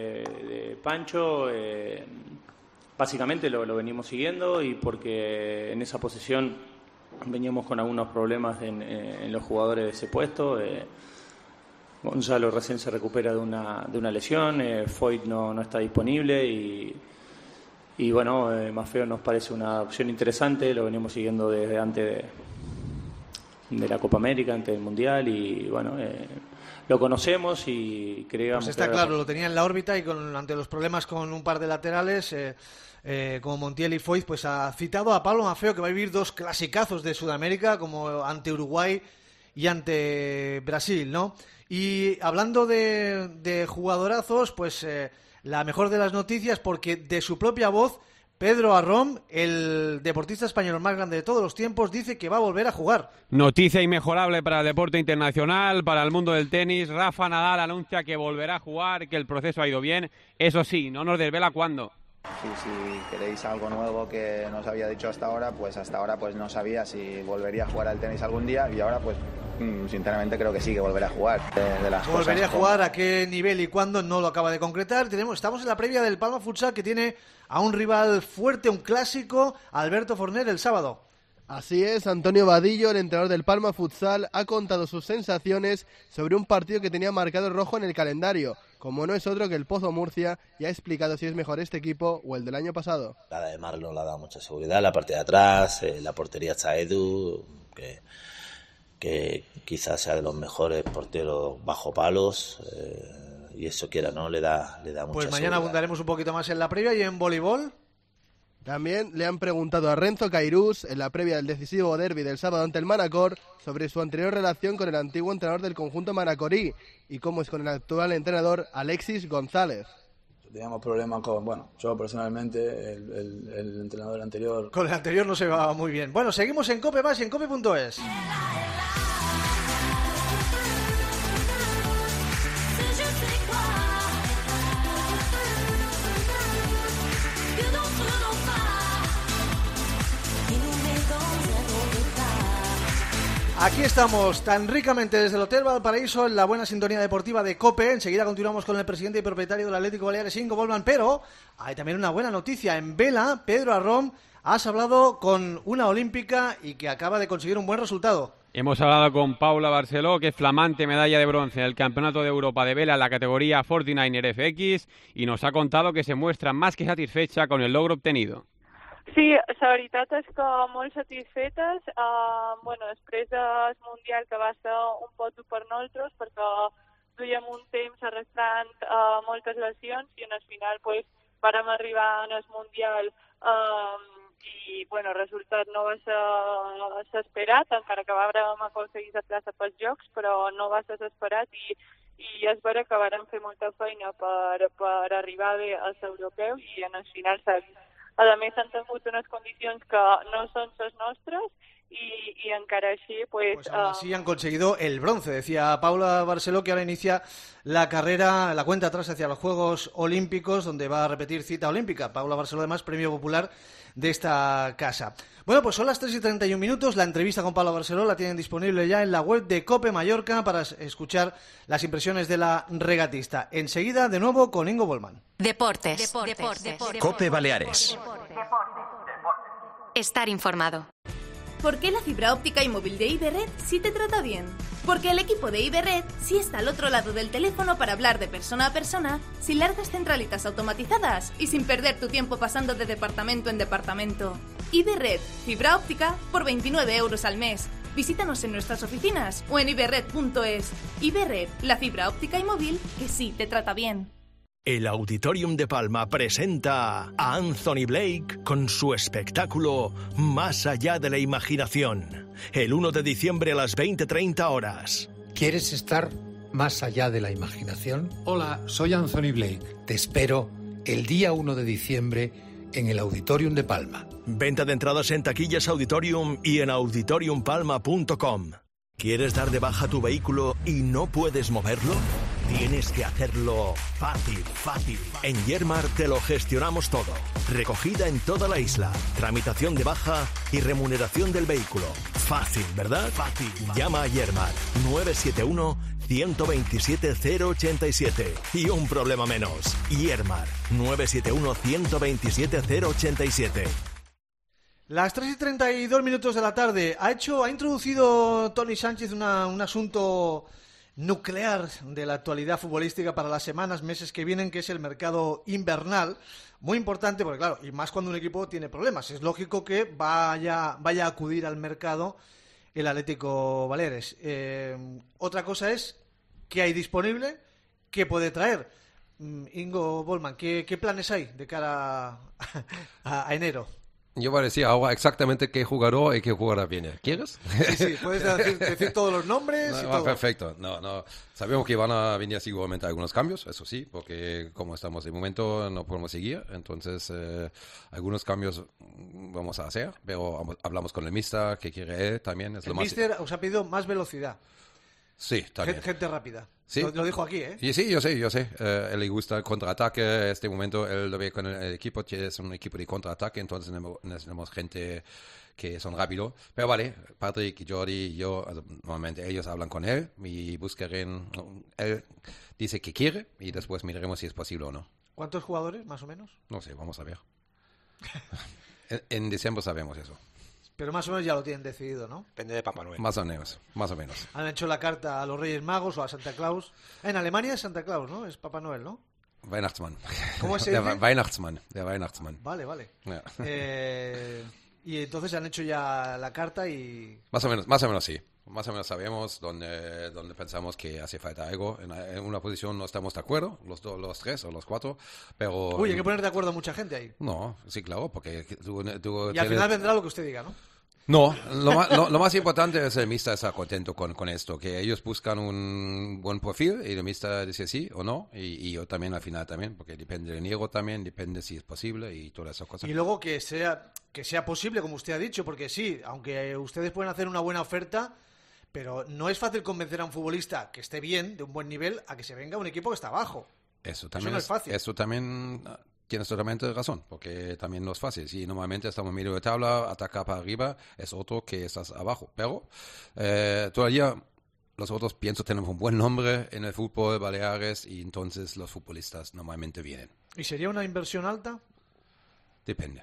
de Pancho básicamente lo venimos siguiendo y porque en esa posición veníamos con algunos problemas en los jugadores de ese puesto. Gonzalo recién se recupera de una lesión, Foyt no está disponible y bueno, Maffeo nos parece una opción interesante, lo venimos siguiendo desde antes de la Copa América, antes del Mundial y bueno, lo conocemos y creíamos... Pues está claro, lo tenía en la órbita y ante los problemas con un par de laterales... como Montiel y Foyt, pues ha citado a Pablo Maffeo, que va a vivir dos clasicazos de Sudamérica, como ante Uruguay y ante Brasil, ¿no? Y hablando de jugadorazos, pues la mejor de las noticias, porque de su propia voz, Pedro Arrom, el deportista español más grande de todos los tiempos, dice que va a volver a jugar. Noticia inmejorable para el deporte internacional, para el mundo del tenis. Rafa Nadal anuncia que volverá a jugar, que el proceso ha ido bien. Eso sí, no nos desvela cuándo. Si queréis algo nuevo que nos había dicho hasta ahora pues no sabía si volvería a jugar al tenis algún día y ahora pues sinceramente creo que sí, que volverá a jugar. Volvería a jugar, ¿a qué nivel y cuándo? No lo acaba de concretar. Estamos en la previa del Palma Futsal, que tiene a un rival fuerte, un clásico, Alberto Forner, el sábado. Así es, Antonio Vadillo, el entrenador del Palma Futsal, ha contado sus sensaciones sobre un partido que tenía marcado rojo en el calendario, como no es otro que el Pozo Murcia, y ha explicado si es mejor este equipo o el del año pasado. La de Marlon le ha dado mucha seguridad, la parte de atrás, la portería está Edu, que quizás sea de los mejores porteros bajo palos, y eso quiera, ¿no? Le da mucha seguridad. Pues mañana abundaremos un poquito más en la previa. ¿Y en voleibol? También le han preguntado a Renzo Cairús, en la previa del decisivo derbi del sábado ante el Manacor, sobre su anterior relación con el antiguo entrenador del conjunto manacorí y cómo es con el actual entrenador Alexis González. Teníamos problemas yo personalmente, el entrenador anterior. Con el anterior no se va muy bien. Bueno, seguimos en COPE más y en COPE.es. Aquí estamos, tan ricamente desde el Hotel Valparaíso, en la buena sintonía deportiva de COPE. Enseguida continuamos con el presidente y propietario del Atlético Baleares, Ingo Bollmann, pero hay también una buena noticia. En vela, Pedro Arrom, has hablado con una olímpica y que acaba de conseguir un buen resultado. Hemos hablado con Paula Barceló, que es flamante medalla de bronce en el Campeonato de Europa de Vela en la categoría 49er FX, y nos ha contado que se muestra más que satisfecha con el logro obtenido. Sí, la veritat és que molt satisfetes. Després del Mundial, que va ser un pot dur per nosaltres, perquè duíem un temps arrastrant moltes lesions i al final vàrem arribar al Mundial i el resultat no va ser esperat, encara que vàrem aconseguir la plaça pels Jocs, però no va ser esperat i és vera que vàrem fer molta feina per arribar bé als europeus i al final s'ha vist. A més, han tingut unes condicions que no són les nostres y encara així... Pues aún así han conseguido el bronce. Decía Paula Barceló que ahora inicia la carrera, la cuenta atrás hacia los Juegos Olímpicos, donde va a repetir cita olímpica. Paula Barceló, además, premio popular de esta casa. Bueno, pues son las 3:31. La entrevista con Paula Barceló la tienen disponible ya en la web de COPE Mallorca para escuchar las impresiones de la regatista. Enseguida, de nuevo, con Ingo Bollmann. Deportes. COPE Baleares. Estar informado. ¿Por qué la fibra óptica y móvil de Iberred sí te trata bien? Porque el equipo de Iberred sí está al otro lado del teléfono para hablar de persona a persona, sin largas centralitas automatizadas y sin perder tu tiempo pasando de departamento en departamento. Iberred, fibra óptica por 29 € al mes. Visítanos en nuestras oficinas o en iberred.es. Iberred, la fibra óptica y móvil que sí te trata bien. El Auditorium de Palma presenta a Anthony Blake con su espectáculo Más allá de la imaginación, el 1 de diciembre a las 20:30 horas. ¿Quieres estar más allá de la imaginación? Hola, soy Anthony Blake. Te espero el día 1 de diciembre en el Auditorium de Palma. Venta de entradas en taquillas Auditorium y en auditoriumpalma.com. ¿Quieres dar de baja tu vehículo y no puedes moverlo? Tienes que hacerlo fácil. En Yermar te lo gestionamos todo. Recogida en toda la isla, tramitación de baja y remuneración del vehículo. Fácil, ¿verdad? Fácil. Llama a Yermar 971-127-087 y un problema menos. Yermar 971-127-087. Las 3:32 de la tarde. Ha introducido Toni Sánchez un asunto nuclear de la actualidad futbolística para las semanas, meses que vienen, que es el mercado invernal. Muy importante porque, claro, y más cuando un equipo tiene problemas. Es lógico que vaya a acudir al mercado el Atlético Baleares. Otra cosa es qué hay disponible, qué puede traer. Ingo Bollmann, ¿qué planes hay de cara a enero? Yo voy a decir ahora exactamente qué jugador y qué jugador viene. ¿Quieres? Sí, puedes decir todos los nombres. No, y todo. Perfecto. No. Sabemos que van a venir seguramente algunos cambios, eso sí, porque como estamos de momento no podemos seguir. Entonces, algunos cambios vamos a hacer, pero hablamos con el mister, que quiere él también. Es el lo más... mister os ha pedido más velocidad. Sí, también. Gente rápida. Sí. Lo dijo aquí, ¿eh? Sí, yo sé. Él le gusta el contraataque. En este momento él lo ve con el equipo, que es un equipo de contraataque, entonces tenemos gente que son rápidos. Pero vale, Patrick, Jordi y yo, normalmente ellos hablan con él y buscarán, él dice que quiere y después miraremos si es posible o no. ¿Cuántos jugadores, más o menos? No sé, vamos a ver. En diciembre sabemos eso. Pero más o menos ya lo tienen decidido, ¿no? Depende de Papá Noel. Más o menos. Han hecho la carta a los Reyes Magos o a Santa Claus. En Alemania es Santa Claus, ¿no? Es Papá Noel, ¿no? Weihnachtsmann. ¿Cómo se dice? Der Weihnachtsmann. Vale. Ja. Y entonces han hecho ya la carta y... Más o menos sí. Más o menos sabemos dónde pensamos que hace falta algo. En una posición no estamos de acuerdo, los tres o los cuatro, pero... Uy, hay que poner de acuerdo a mucha gente ahí. No, sí, claro, porque tú y al final vendrá lo que usted diga, ¿no? No, lo más importante es el míster estar contento con esto, que ellos buscan un buen perfil y el míster dice sí o no, y yo también al final también, porque depende del niego también, depende si es posible y todas esas cosas. Y luego que sea posible, como usted ha dicho, porque sí, aunque ustedes pueden hacer una buena oferta, pero no es fácil convencer a un futbolista que esté bien, de un buen nivel, a que se venga a un equipo que está abajo. Eso también no es fácil. Eso también... Tienes totalmente razón, porque también no es fácil. Si normalmente estamos en medio de tabla, atacar para arriba, es otro que estás abajo. Pero todavía los otros, pienso, tenemos un buen nombre en el fútbol Baleares y entonces los futbolistas normalmente vienen. ¿Y sería una inversión alta? Depende.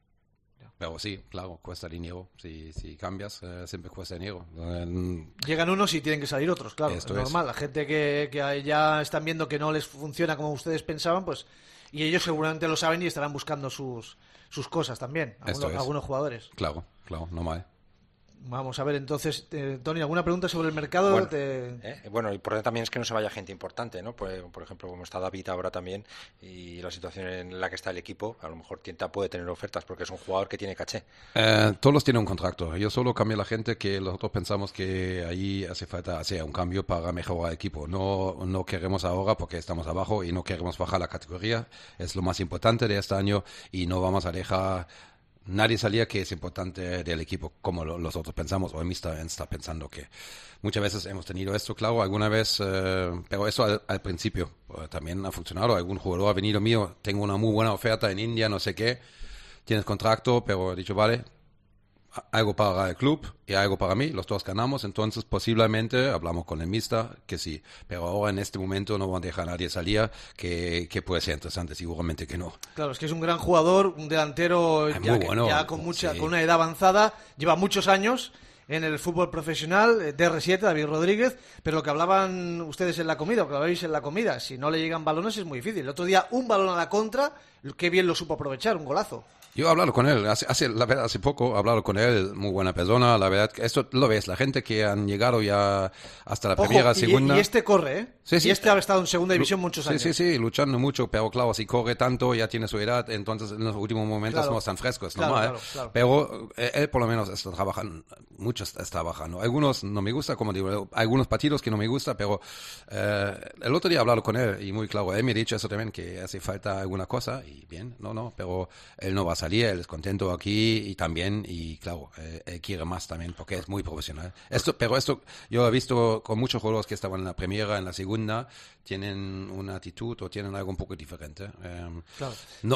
Pero sí, claro, cuesta dinero. Si cambias, siempre cuesta dinero. Llegan unos y tienen que salir otros, claro. Esto es normal. La gente que ya están viendo que no les funciona como ustedes pensaban, pues... Y ellos seguramente lo saben y estarán buscando sus cosas también, algunos jugadores. Claro, normal. Vamos a ver, entonces, Tony, ¿alguna pregunta sobre el mercado? Bueno, y por eso también es que no se vaya gente importante, ¿no? Pues, por ejemplo, como está David ahora también, y la situación en la que está el equipo, a lo mejor Tienta puede tener ofertas porque es un jugador que tiene caché. Todos tienen un contrato. Yo solo cambio a la gente que nosotros pensamos que ahí hace falta hacer un cambio para mejorar el equipo. No queremos ahora porque estamos abajo y no queremos bajar la categoría. Es lo más importante de este año y no vamos a dejar... Nadie salía que es importante del equipo como los otros pensamos, o el míster está pensando que muchas veces hemos tenido esto, claro, alguna vez, pero eso al principio también ha funcionado. Algún jugador ha venido mío, tengo una muy buena oferta en India, no sé qué, tienes contrato, pero he dicho, vale, algo para el club y algo para mí, los dos ganamos, entonces posiblemente hablamos con el míster que sí, pero ahora en este momento no van a dejar a nadie salir que puede ser interesante, seguramente que no. Claro, es que es un gran jugador, un delantero ya con una edad avanzada, lleva muchos años en el fútbol profesional, DR7, David Rodríguez, pero lo que hablaban ustedes en la comida, o que habláis en la comida, si no le llegan balones es muy difícil. El otro día un balón a la contra, qué bien lo supo aprovechar, un golazo. Yo he hablado con él, hace poco he hablado con él, muy buena persona, la verdad, esto lo ves, la gente que han llegado ya hasta la primera, segunda... Y este corre, ¿eh? Sí, y este ha estado en segunda división muchos años. Sí, luchando mucho, pero claro, si corre tanto, ya tiene su edad, entonces en los últimos momentos no están frescos, normal. Claro. Pero él por lo menos está trabajando, mucho está trabajando. Algunos no me gusta, como digo, algunos partidos que no me gusta, pero el otro día he hablado con él y muy claro, él me ha dicho eso también, que hace falta alguna cosa, y bien, pero él no va a salir, él es contento aquí y también, y claro, él quiere más también porque es muy profesional. Pero esto yo he visto con muchos jugadores que estaban en la primera, en la segunda, tienen una actitud o tienen algo un poco diferente. Claro.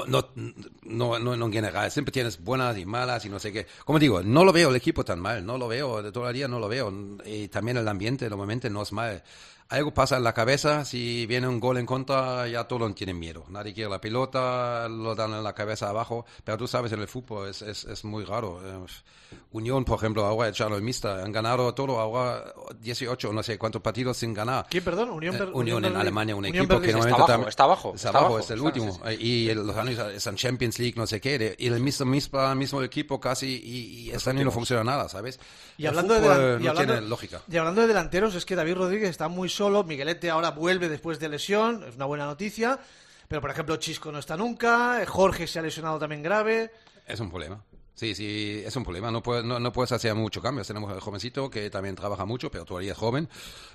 No en general, siempre tienes buenas y malas y no sé qué. Como digo, no lo veo el equipo tan mal, no lo veo, todavía no lo veo. Y también el ambiente normalmente no es mal. Algo pasa en la cabeza, si viene un gol en contra, ya todos tienen miedo. Nadie quiere la pelota, lo dan en la cabeza abajo, pero tú sabes, en el fútbol es muy raro. Unión, por ejemplo, ahora echaron el míster, han ganado todo, ahora 18, no sé cuántos partidos sin ganar. ¿Quién, perdón? Unión en Alemania, un equipo que normalmente está abajo, es el último. Y los años están Champions League, no sé qué, y el mismo equipo casi, y este año no funciona nada, ¿sabes? Y hablando tiene lógica. Y hablando de delanteros, es que David Rodríguez está muy solo, Miguelete ahora vuelve después de lesión, es una buena noticia, pero por ejemplo Chisco no está nunca, Jorge se ha lesionado también grave. Es un problema. Sí, es un problema. No puedes hacer mucho cambios. Tenemos al jovencito que también trabaja mucho, pero todavía es joven.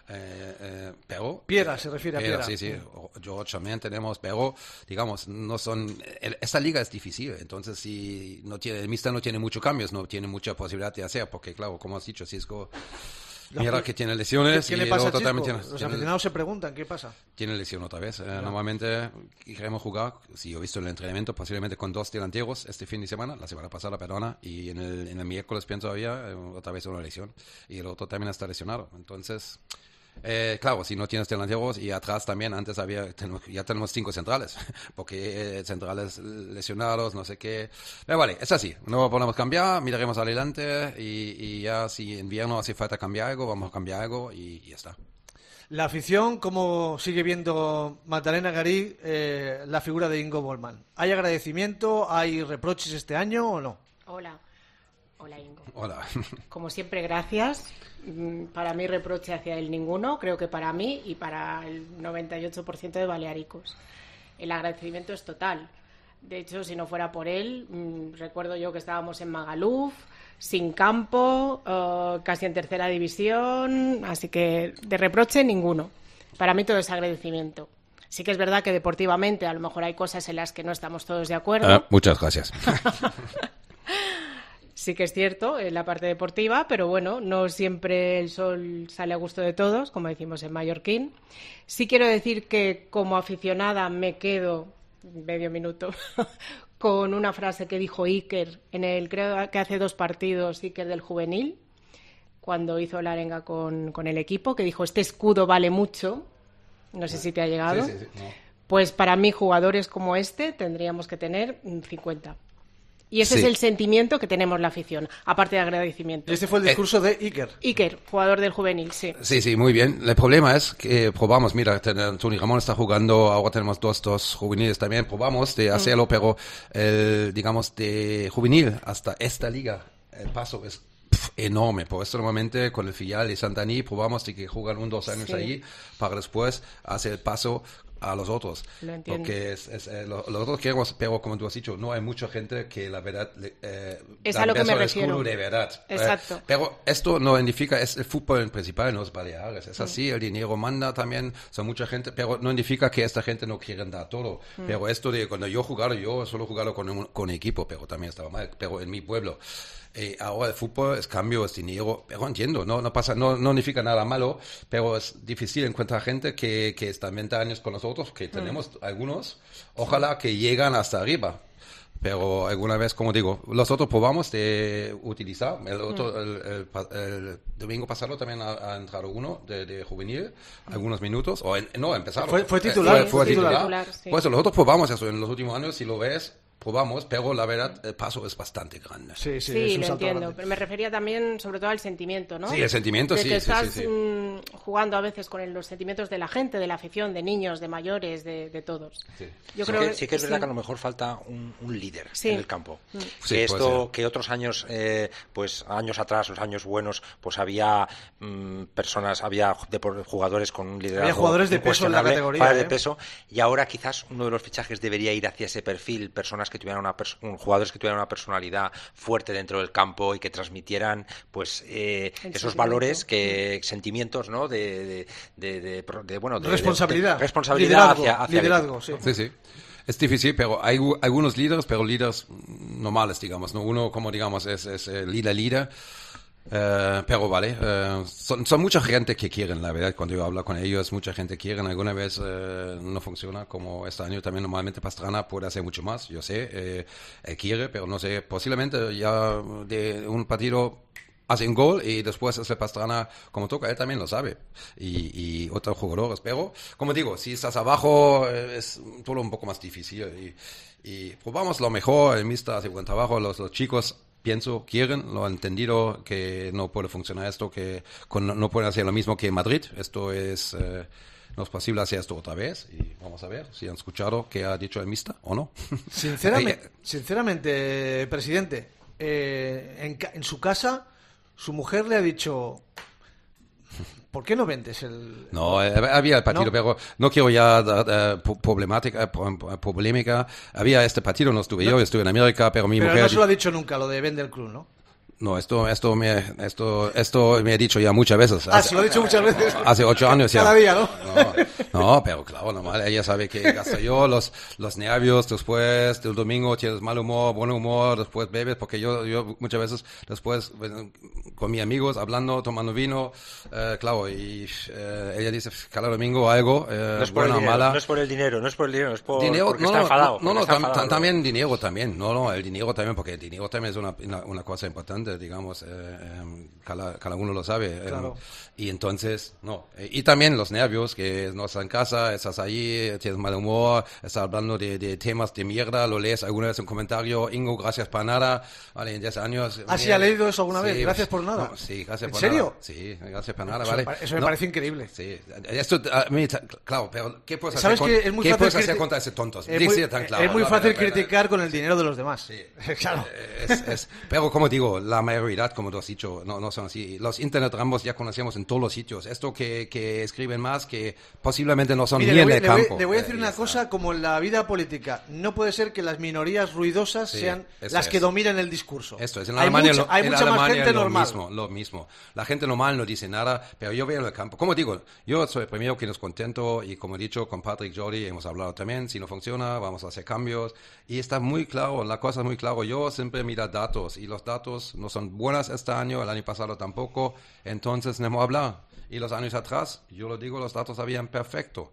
Pero Piedra, se refiere a Piedra. Sí. George también tenemos, pero digamos, no son. Esta liga es difícil, entonces si el míster no tiene muchos cambios, no tiene mucha posibilidad de hacer, porque claro, como has dicho, Cisco Mira que tiene lesiones. ¿Qué y le pasa a otro también Chisco? tiene, Los aficionados se preguntan, ¿qué pasa? Tiene lesión otra vez. Normalmente queremos jugar, si he visto en el entrenamiento, posiblemente con 2 delanteros este fin de semana, la semana pasada, perdona, y en el miércoles pienso había otra vez una lesión, y el otro también está lesionado. Entonces, claro, si no tienes delanteros, y atrás también, antes ya tenemos 5 centrales, porque centrales lesionados, no sé qué. Pero vale, es así, no podemos cambiar, miraremos adelante, y ya si en invierno hace falta cambiar algo, vamos a cambiar algo, y ya está. La afición, ¿cómo sigue viendo Magdalena Garí la figura de Ingo Bollmann? ¿Hay agradecimiento, hay reproches este año o no? Hola Ingo. Hola. Como siempre, gracias. Para mí reproche hacia él ninguno, creo que para mí y para el 98% de baleáricos. El agradecimiento es total. De hecho, si no fuera por él, recuerdo yo que estábamos en Magaluf, sin campo, casi en tercera división, así que de reproche ninguno. Para mí todo es agradecimiento. Sí que es verdad que deportivamente a lo mejor hay cosas en las que no estamos todos de acuerdo. Muchas gracias. Sí que es cierto en la parte deportiva, pero bueno, no siempre el sol sale a gusto de todos, como decimos en mallorquín. Sí quiero decir que como aficionada me quedo medio minuto con una frase que dijo Iker creo que hace 2 partidos, Iker del juvenil, cuando hizo la arenga con el equipo, que dijo: este escudo vale mucho. No sé si te ha llegado. Sí, no. Pues para mí jugadores como este tendríamos que tener 50. Y ese es el sentimiento que tenemos la afición, aparte de agradecimiento. Y este fue el discurso de Iker. Iker, jugador del juvenil, sí. Sí, muy bien. El problema es que probamos, mira, Tony Ramón está jugando, ahora tenemos dos juveniles también, probamos de hacerlo, pero digamos de juvenil hasta esta liga, el paso es enorme. Por eso normalmente con el filial de Santaní probamos de que juegan 1 o 2 años ahí para después hacer el paso a los otros. Lo entiendo. Porque los otros queremos, pero como tú has dicho, no hay mucha gente que la verdad es a lo que me refiero. De verdad. Exacto. Pero esto no significa, es el fútbol principal, no es Baleares. Es así, el dinero manda también, son mucha gente, pero no significa que esta gente no quieren dar todo. Pero esto de cuando yo solo he jugado con equipo, pero también estaba mal, pero en mi pueblo. Ahora el fútbol es cambio, es dinero, pero entiendo, no pasa, no significa nada malo, pero es difícil encontrar gente que están 20 años con nosotros, que tenemos algunos, ojalá que llegan hasta arriba. Pero alguna vez, como digo, nosotros probamos de utilizar, el domingo pasado también ha entrado uno de juvenil, algunos minutos, empezaron. Fue titular. Fue titular. Sí. Pues nosotros probamos eso en los últimos años, si lo ves, probamos, pero la verdad el paso es bastante grande. Sí, lo entiendo, pero me refería también sobre todo al sentimiento, ¿no? Sí, el sentimiento, de sí. Que estás jugando a veces con los sentimientos de la gente, de la afición, de niños, de mayores, de todos. Sí. Yo creo sí que es verdad que a lo mejor falta un líder en el campo. Sí, que otros años, pues años atrás, los años buenos, pues había personas, había jugadores con un liderazgo. Había jugadores de peso en la categoría. De peso, y ahora quizás uno de los fichajes debería ir hacia ese perfil, personas que tuvieran jugadores que tuvieran una personalidad fuerte dentro del campo y que transmitieran pues esos valores, sentimientos, ¿no? de responsabilidad hacia liderazgo, sí. Es difícil, pero hay algunos líderes normales, digamos, ¿no? Uno, como digamos, es líder. Pero vale, son mucha gente que quieren, la verdad, cuando yo hablo con ellos, mucha gente quiere, alguna vez no funciona, como este año también normalmente Pastrana puede hacer mucho más, yo sé, quiere, pero no sé, posiblemente ya de un partido hace un gol y después es el Pastrana como toca, él también lo sabe, y otros jugadores, pero como digo, si estás abajo es todo un poco más difícil y probamos lo mejor, el mister hace buen trabajo, los chicos quieren, lo han entendido que no puede funcionar esto, que no pueden hacer lo mismo que en Madrid. Esto no es posible hacer esto otra vez y vamos a ver si han escuchado qué ha dicho el mister o no. Sinceramente, presidente, en su casa su mujer le ha dicho: ¿por qué no vendes el...? No, había el partido, ¿no? Pero no quiero ya dar polémica. Había este partido, no estuve yo, estuve en América, pero mi mujer... Pero no se lo ha dicho nunca, lo de vender el club, ¿no? No, esto me ha dicho ya muchas veces. Se lo he dicho muchas veces. Hace 8 años ya. Cada día, ¿no? No, pero claro, normal. Ella sabe que gasto yo los nervios, después del domingo tienes mal humor, buen humor, después bebes, porque yo muchas veces después con mis amigos hablando, tomando vino, claro, y ella dice cada domingo algo, no es por buena o mala. No es por el dinero, no es por el dinero, es por Dinero, porque está enfadado. También dinero también. No, el dinero también, porque el dinero también es una cosa importante, digamos, cada uno lo sabe. Claro. Y entonces, no. Y también los nervios, que no estás en casa, estás allí, tienes mal humor, estás hablando de temas de mierda, lo lees alguna vez en un comentario, Ingo, gracias para nada, vale, en 10 años. ¿Sí ha leído eso alguna vez? Gracias por nada. No, sí, gracias por nada. ¿En serio? Sí, gracias para nada, vale. Eso me parece increíble. Sí, esto, a mí, claro, pero ¿qué puedes hacer, contra ese tontos? Es muy fácil criticar con el dinero de los demás. Sí. Claro. Pero como digo, la mayoría, como tú has dicho, no son así. Los internet rambos ya conocemos en todos los sitios. Esto que escriben más, que posiblemente no son ni en el campo. Le voy a decir una cosa, como en la vida política. No puede ser que las minorías ruidosas sean las que dominen el discurso. Esto es. En hay Alemania, mucha más gente normal. Lo mismo. La gente normal no dice nada, pero yo veo en el campo. Como digo, yo soy el primero que nos contento, y como he dicho, con Patrick, Jordi, hemos hablado también. Si no funciona, vamos a hacer cambios. Y está muy claro, la cosa es muy clara. Yo siempre miro datos, y los datos no son buenos este año, el año pasado tampoco. Entonces, no hemos hablado. Y los años atrás, yo lo digo, los datos habían perfecto.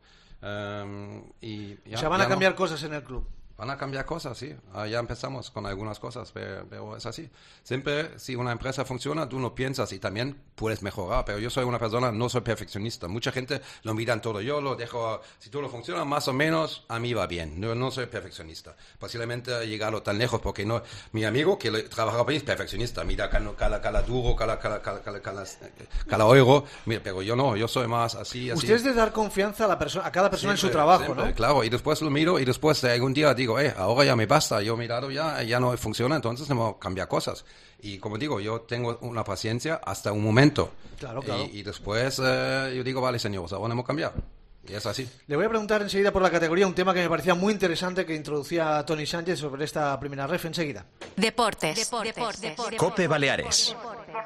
O sea, van a cambiar cosas en el club. Van a cambiar cosas, sí. Ya empezamos con algunas cosas, pero es así. Siempre, si una empresa funciona, tú no piensas y también puedes mejorar. Pero yo soy una persona, no soy perfeccionista. Mucha gente lo miran todo. Yo lo dejo, si todo funciona más o menos, a mí va bien. No soy perfeccionista. Posiblemente he llegado tan lejos porque no. Mi amigo que trabaja para mí es perfeccionista. Mira cada duro, cada euro. Mira, pero yo no, yo soy más así. Usted es de dar confianza a cada persona siempre, en su trabajo, siempre, ¿no? Claro, y después lo miro y después algún día digo, ahora ya me basta, yo he mirado ya no funciona, entonces tenemos que cambiar cosas. Y como digo, yo tengo una paciencia hasta un momento. Claro. Y después yo digo, vale, señores, ahora hemos cambiado. Y es así. Le voy a preguntar enseguida por la categoría un tema que me parecía muy interesante que introducía Tony Sánchez sobre esta primera ref enseguida. Deportes. COPE Baleares.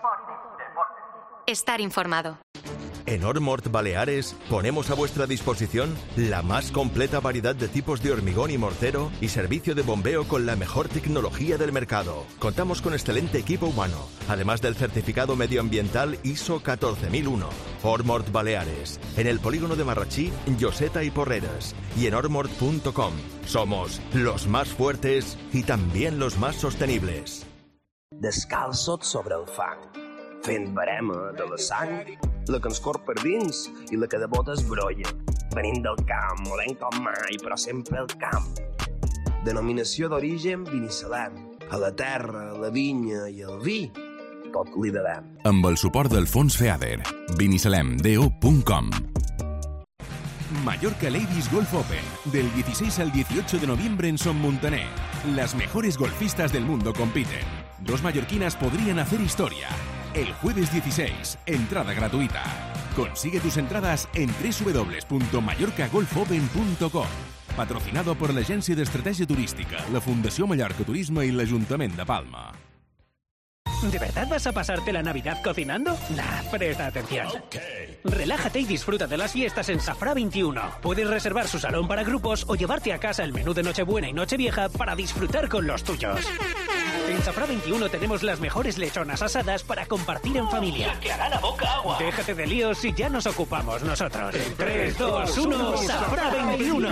Estar informado. En Ormort Baleares ponemos a vuestra disposición la más completa variedad de tipos de hormigón y mortero y servicio de bombeo con la mejor tecnología del mercado. Contamos con excelente equipo humano, además del certificado medioambiental ISO 14001. Ormort Baleares, en el polígono de Marratxí, Lloseta y Porreres, y en ormort.com. Somos los más fuertes y también los más sostenibles. Descalçot sobre el fang, fent barema de la sang, la que ens corre per dins i la que de botes brolla. Venim del camp, volem com mai, però sempre al camp. Denominació d'origen Binissalem. A la terra, la vinya i el vi, tot li devem. Amb el suport del Fons FEADER. Binissalemdo.com. Mallorca Ladies Golf Open, del 16 al 18 de noviembre en Son Montaner. Las mejores golfistas del mundo compiten. 2 mallorquinas podrían hacer historia. El jueves 16, entrada gratuita. Consigue tus entradas en www.mallorcagolfopen.com. Patrocinado por la Agencia de Estrategia Turística, la Fundación Mallorca Turismo y el Ayuntamiento de Palma. ¿De verdad vas a pasarte la Navidad cocinando? Nah, presta atención. Relájate y disfruta de las fiestas en Safrà 21. Puedes reservar su salón para grupos o llevarte a casa el menú de Nochebuena y Nochevieja para disfrutar con los tuyos. En Safrà 21 tenemos las mejores lechonas asadas para compartir en familia. ¡Que hará la boca agua! Déjate de líos y ya nos ocupamos nosotros. 3, 2, 1, Safrà 21!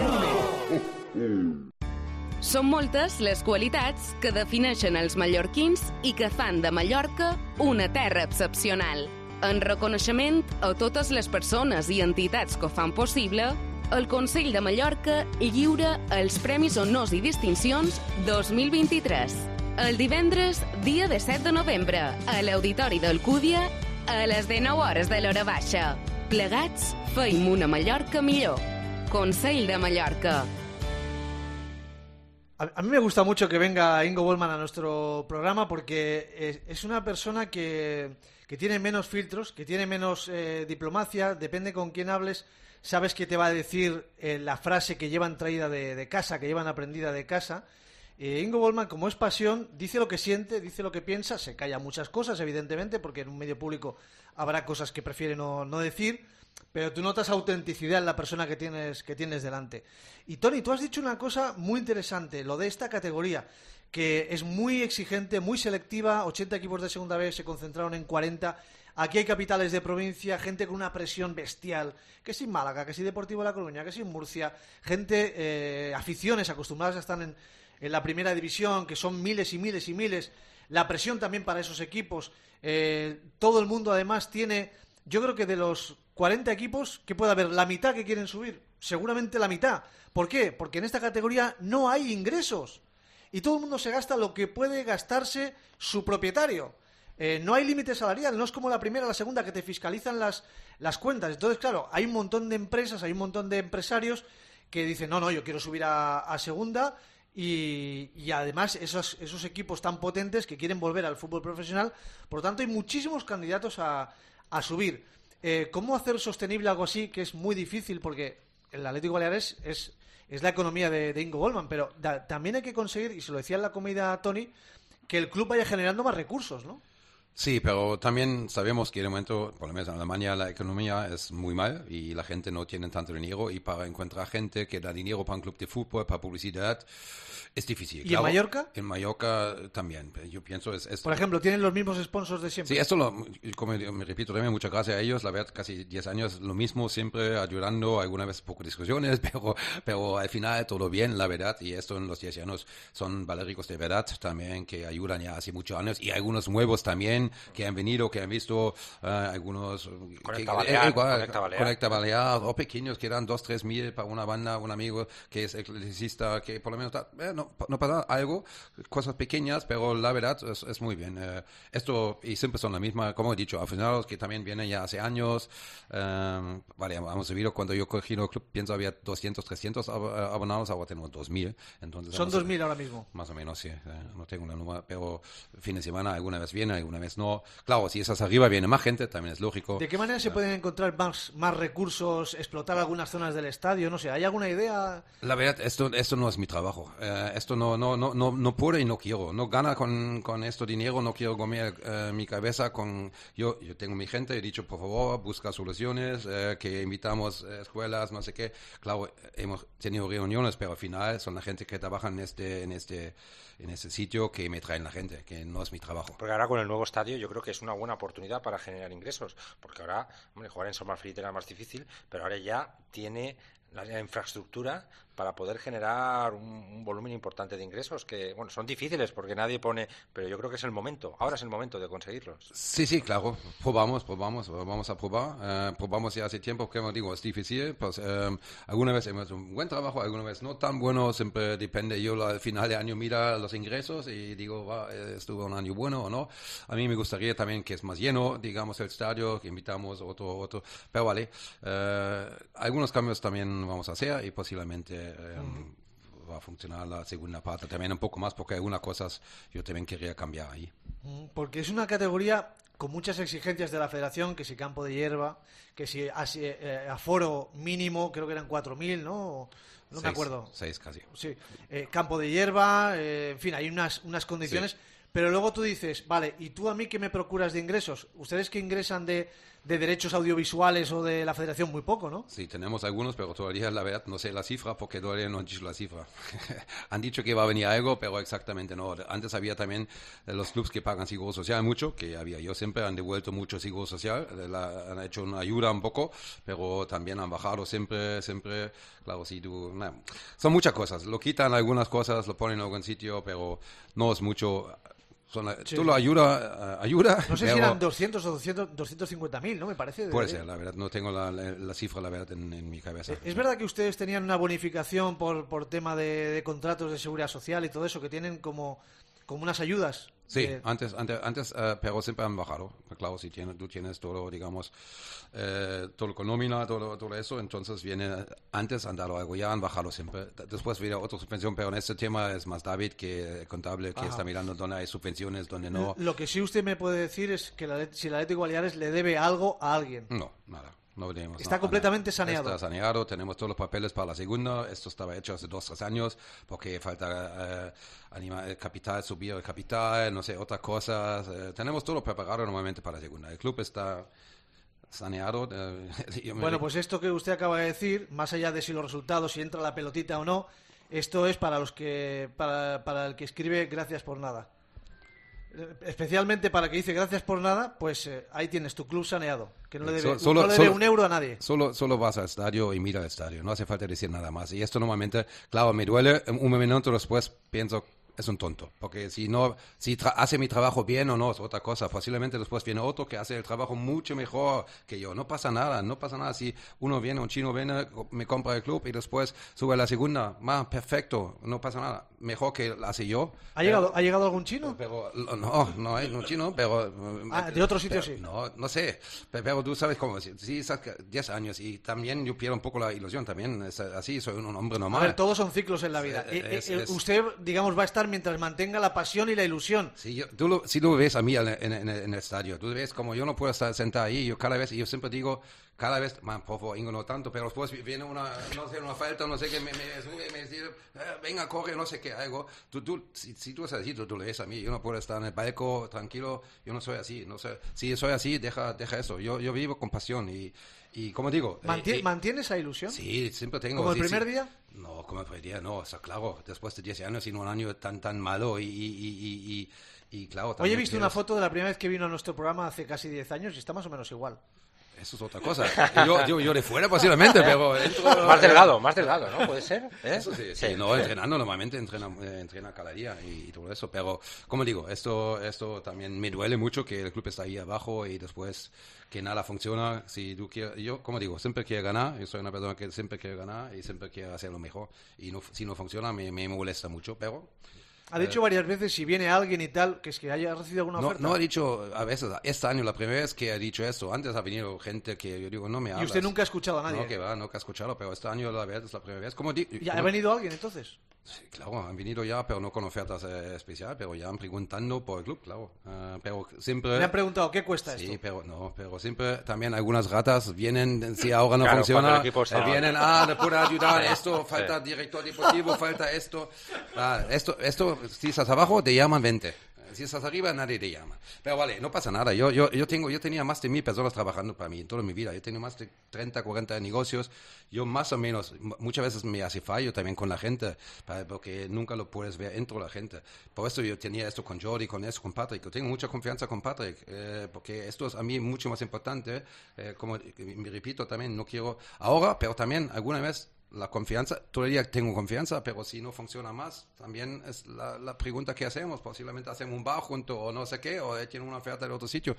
Són moltes les qualitats que defineixen els mallorquins i que fan de Mallorca una terra excepcional. En reconeixement a totes les persones i entitats que ho fan possible, el Consell de Mallorca lliura els Premis Honors i Distincions 2023. El divendres, dia 17 de novembre, a l'Auditori d'Alcúdia, a les 19 hores de l'hora baixa. Plegats, feim una Mallorca millor. Consell de Mallorca. A mí me gusta mucho que venga Ingo Bollmann a nuestro programa porque es una persona que tiene menos filtros, que tiene menos diplomacia, depende con quién hables, sabes que te va a decir la frase que llevan traída de casa, que llevan aprendida de casa. Ingo Bollmann, como es pasión, dice lo que siente, dice lo que piensa, se calla muchas cosas, evidentemente, porque en un medio público habrá cosas que prefiere no decir, pero tú notas autenticidad en la persona que tienes delante. Y Tony, tú has dicho una cosa muy interesante, lo de esta categoría, que es muy exigente, muy selectiva, 80 equipos de segunda B se concentraron en 40. Aquí hay capitales de provincia, gente con una presión bestial, que si Málaga, que si Deportivo de La Coruña, que si Murcia, gente, aficiones acostumbradas a estar en la primera división, que son miles y miles y miles, la presión también para esos equipos. Todo el mundo además tiene, yo creo que de los 40 equipos, ¿qué puede haber? ¿La mitad que quieren subir? Seguramente la mitad. ¿Por qué? Porque en esta categoría no hay ingresos. Y todo el mundo se gasta lo que puede gastarse su propietario. No hay límite salarial, no es como la primera o la segunda que te fiscalizan las cuentas. Entonces, claro, hay un montón de empresas, hay un montón de empresarios que dicen, no, yo quiero subir a segunda y además esos equipos tan potentes que quieren volver al fútbol profesional. Por lo tanto, hay muchísimos candidatos a subir. ¿Cómo hacer sostenible algo así? Que es muy difícil porque el Atlético Baleares es la economía de Ingo Bollmann, pero también hay que conseguir, y se lo decía en la comida Tony, que el club vaya generando más recursos, ¿no? Sí, pero también sabemos que de momento, por lo menos en Alemania, la economía es muy mal y la gente no tiene tanto dinero, y para encontrar gente que da dinero para un club de fútbol, para publicidad, es difícil. ¿Y claro, en Mallorca? En Mallorca también. Yo pienso por ejemplo, ¿tienen los mismos sponsors de siempre? Sí, esto como me repito también, muchas gracias a ellos. La verdad, casi 10 años lo mismo, siempre ayudando, alguna vez poco discusiones, pero al final todo bien, la verdad. Y esto en los 10 años son valéricos de verdad también, que ayudan ya hace muchos años. Y algunos nuevos también, que han venido, que han visto algunos... Conecta Balear, o pequeños, que eran 2-3 mil para una banda, un amigo que es eclecticista, que por lo menos... no pasa algo, cosas pequeñas, pero la verdad es muy bien. Esto, y siempre son la misma, como he dicho, aficionados que también vienen ya hace años. Hemos visto cuando yo cogí el club, pienso había 200, 300 abonados, ahora tenemos 2.000. Entonces, son 2.000 ahora mismo. Más o menos, sí. No tengo una número, pero fin de semana alguna vez viene, alguna vez no. Claro, si estás arriba viene más gente, también es lógico. ¿De qué manera se pueden encontrar más recursos, explotar algunas zonas del estadio? No sé, ¿hay alguna idea? La verdad, esto no es mi trabajo. Esto no puedo y no quiero. No gana con esto dinero, no quiero comer mi cabeza con... Yo tengo mi gente, he dicho, por favor, busca soluciones, que invitamos escuelas, no sé qué. Claro, hemos tenido reuniones, pero al final son la gente que trabaja en este sitio que me traen la gente, que no es mi trabajo. Porque ahora con el nuevo estadio yo creo que es una buena oportunidad para generar ingresos, porque ahora, jugar en Sommerfeld era más difícil, pero ahora ya tiene la infraestructura para poder generar un volumen importante de ingresos que, son difíciles porque nadie pone, pero yo creo que es el momento, ahora es el momento de conseguirlos. Sí, claro, vamos a probar, probamos ya hace tiempo, que digo, es difícil, pues alguna vez hemos hecho un buen trabajo, alguna vez no tan bueno, siempre depende, yo al final de año mira los ingresos y digo, estuvo un año bueno o no. A mí me gustaría también que es más lleno, digamos, el estadio, que invitamos otro, pero vale, algunos cambios también vamos a hacer y posiblemente va a funcionar la segunda parte también un poco más, porque algunas cosas yo también quería cambiar ahí. Porque es una categoría con muchas exigencias de la federación, que si campo de hierba, que si aforo mínimo, creo que eran 4.000, ¿no? No me acuerdo. 6 casi. Sí, campo de hierba, en fin, hay unas condiciones, sí. Pero luego tú dices, vale, ¿y tú a mí qué me procuras de ingresos? ¿Ustedes que ingresan de derechos audiovisuales o de la federación? Muy poco, ¿no? Sí, tenemos algunos, pero todavía la verdad no sé la cifra, porque todavía no han dicho la cifra. Han dicho que va a venir algo, pero exactamente no. Antes había también los clubes que pagan seguro social mucho, que había yo siempre, han devuelto mucho seguro social, han hecho una ayuda un poco, pero también han bajado siempre, claro, si tú... son muchas cosas, lo quitan algunas cosas, lo ponen en algún sitio, pero no es mucho... Sí. Tú lo ayuda. No sé si eran 200 o 250.000, ¿no? Me parece. Puede ser, la verdad. No tengo la cifra, la verdad, en mi cabeza. ¿Es verdad que ustedes tenían una bonificación por tema de contratos de seguridad social y todo eso, que tienen como unas ayudas? Sí, antes, pero siempre han bajado. Claro, si tú tienes todo, digamos, todo con nómina, todo eso, entonces antes han dado algo, ya han bajado siempre. Después viene otra subvención, pero en este tema es más David que el contable, que está mirando dónde hay subvenciones, dónde no. Lo que sí usted me puede decir es que si el Atlético Baleares le debe algo a alguien. No, nada. No tenemos Está completamente nada. saneado. Está saneado, tenemos todos los papeles para la segunda. Esto estaba hecho hace 2-3 años porque falta el capital, subir el capital, no sé, otras cosas. Tenemos todo preparado normalmente para la segunda. El club está saneado. Bueno, pues esto que usted acaba de decir, más allá de si los resultados, si entra la pelotita o no, esto es para para el que escribe gracias por nada. Especialmente para el que dice gracias por nada, pues ahí tienes tu club saneado, que no le debe un euro a nadie. Solo vas al estadio y mira el estadio, no hace falta decir nada más. Y esto normalmente, claro, me duele, un momento después pienso, es un tonto, porque si hace mi trabajo bien o no es otra cosa. Posiblemente después viene otro que hace el trabajo mucho mejor que yo. No pasa nada si un chino viene, me compra el club y después sube a la segunda, perfecto, no pasa nada, mejor que lo hace yo. ¿Ha llegado algún chino? Pero no hay un chino, pero de otro sitio sí. No sé, pero tú sabes cómo, si estás 10 años y también yo pierdo un poco la ilusión, también es así, soy un hombre normal. A ver, todos son ciclos en la vida. Usted, digamos, va a estar mientras mantenga la pasión y la ilusión. Sí, tú lo ves a mí en el estadio, tú ves como yo no puedo estar sentado ahí, yo siempre digo, por favor, Ingo, no tanto, pero después viene una falta, no sé qué, me dice, venga, corre, no sé qué, algo. Si tú estás así, tú lo ves a mí, yo no puedo estar en el balcón tranquilo, yo no soy así, no sé. Si soy así, deja eso, yo vivo con pasión y como digo... ¿Mantiene esa ilusión? Sí, siempre tengo. ¿Como el primer día? No, como el primer día, no, está claro, después de 10 años y un año tan malo y claro... Hoy he visto una foto de la primera vez que vino a nuestro programa hace casi 10 años y está más o menos igual. Eso es otra cosa. Yo de fuera posiblemente, pero dentro... más delgado, ¿no? ¿Puede ser? Eso sí, no, entrenando normalmente entrena cada día y todo eso, pero como digo, esto también me duele mucho que el club está ahí abajo y después que nada funciona. Si tú quieres, yo, como digo, siempre quiero ganar, yo soy una persona que siempre quiere ganar y siempre quiere hacer lo mejor y si no funciona me molesta mucho, pero... Ha dicho varias veces si viene alguien y tal, que es que haya recibido alguna oferta. No ha dicho, a veces, este año la primera vez que ha dicho esto. Antes ha venido gente que yo digo, no me hablas. ¿Y usted nunca ha escuchado a nadie? No, que va, nunca ha escuchado, pero este año es la primera vez. ¿Ya ha venido alguien entonces? Sí, claro, han venido ya, pero no con ofertas especiales, pero ya han preguntando por el club, claro. Pero siempre... Me han preguntado, ¿qué cuesta esto? Sí, pero siempre también algunas ratas vienen, si ahora no funciona, vienen, le puedo ayudar, esto, falta director deportivo, falta esto. Esto, si estás abajo, te llaman 20. Si estás arriba, nadie te llama. Pero vale, no pasa nada. Yo tenía más de 1,000 personas trabajando para mí en toda mi vida. Yo tengo más de 30, 40 negocios. Yo más o menos, muchas veces me hace fallo también con la gente, porque nunca lo puedes ver dentro de la gente. Por eso yo tenía esto con Jordi, con Patrick. Yo tengo mucha confianza con Patrick, porque esto es a mí mucho más importante. Como me repito también, no quiero ahora, pero también alguna vez... La confianza, todavía tengo confianza, pero si no funciona más, también es la pregunta que hacemos. Posiblemente hacemos un bar junto o no sé qué, o tiene una oferta de otro sitio.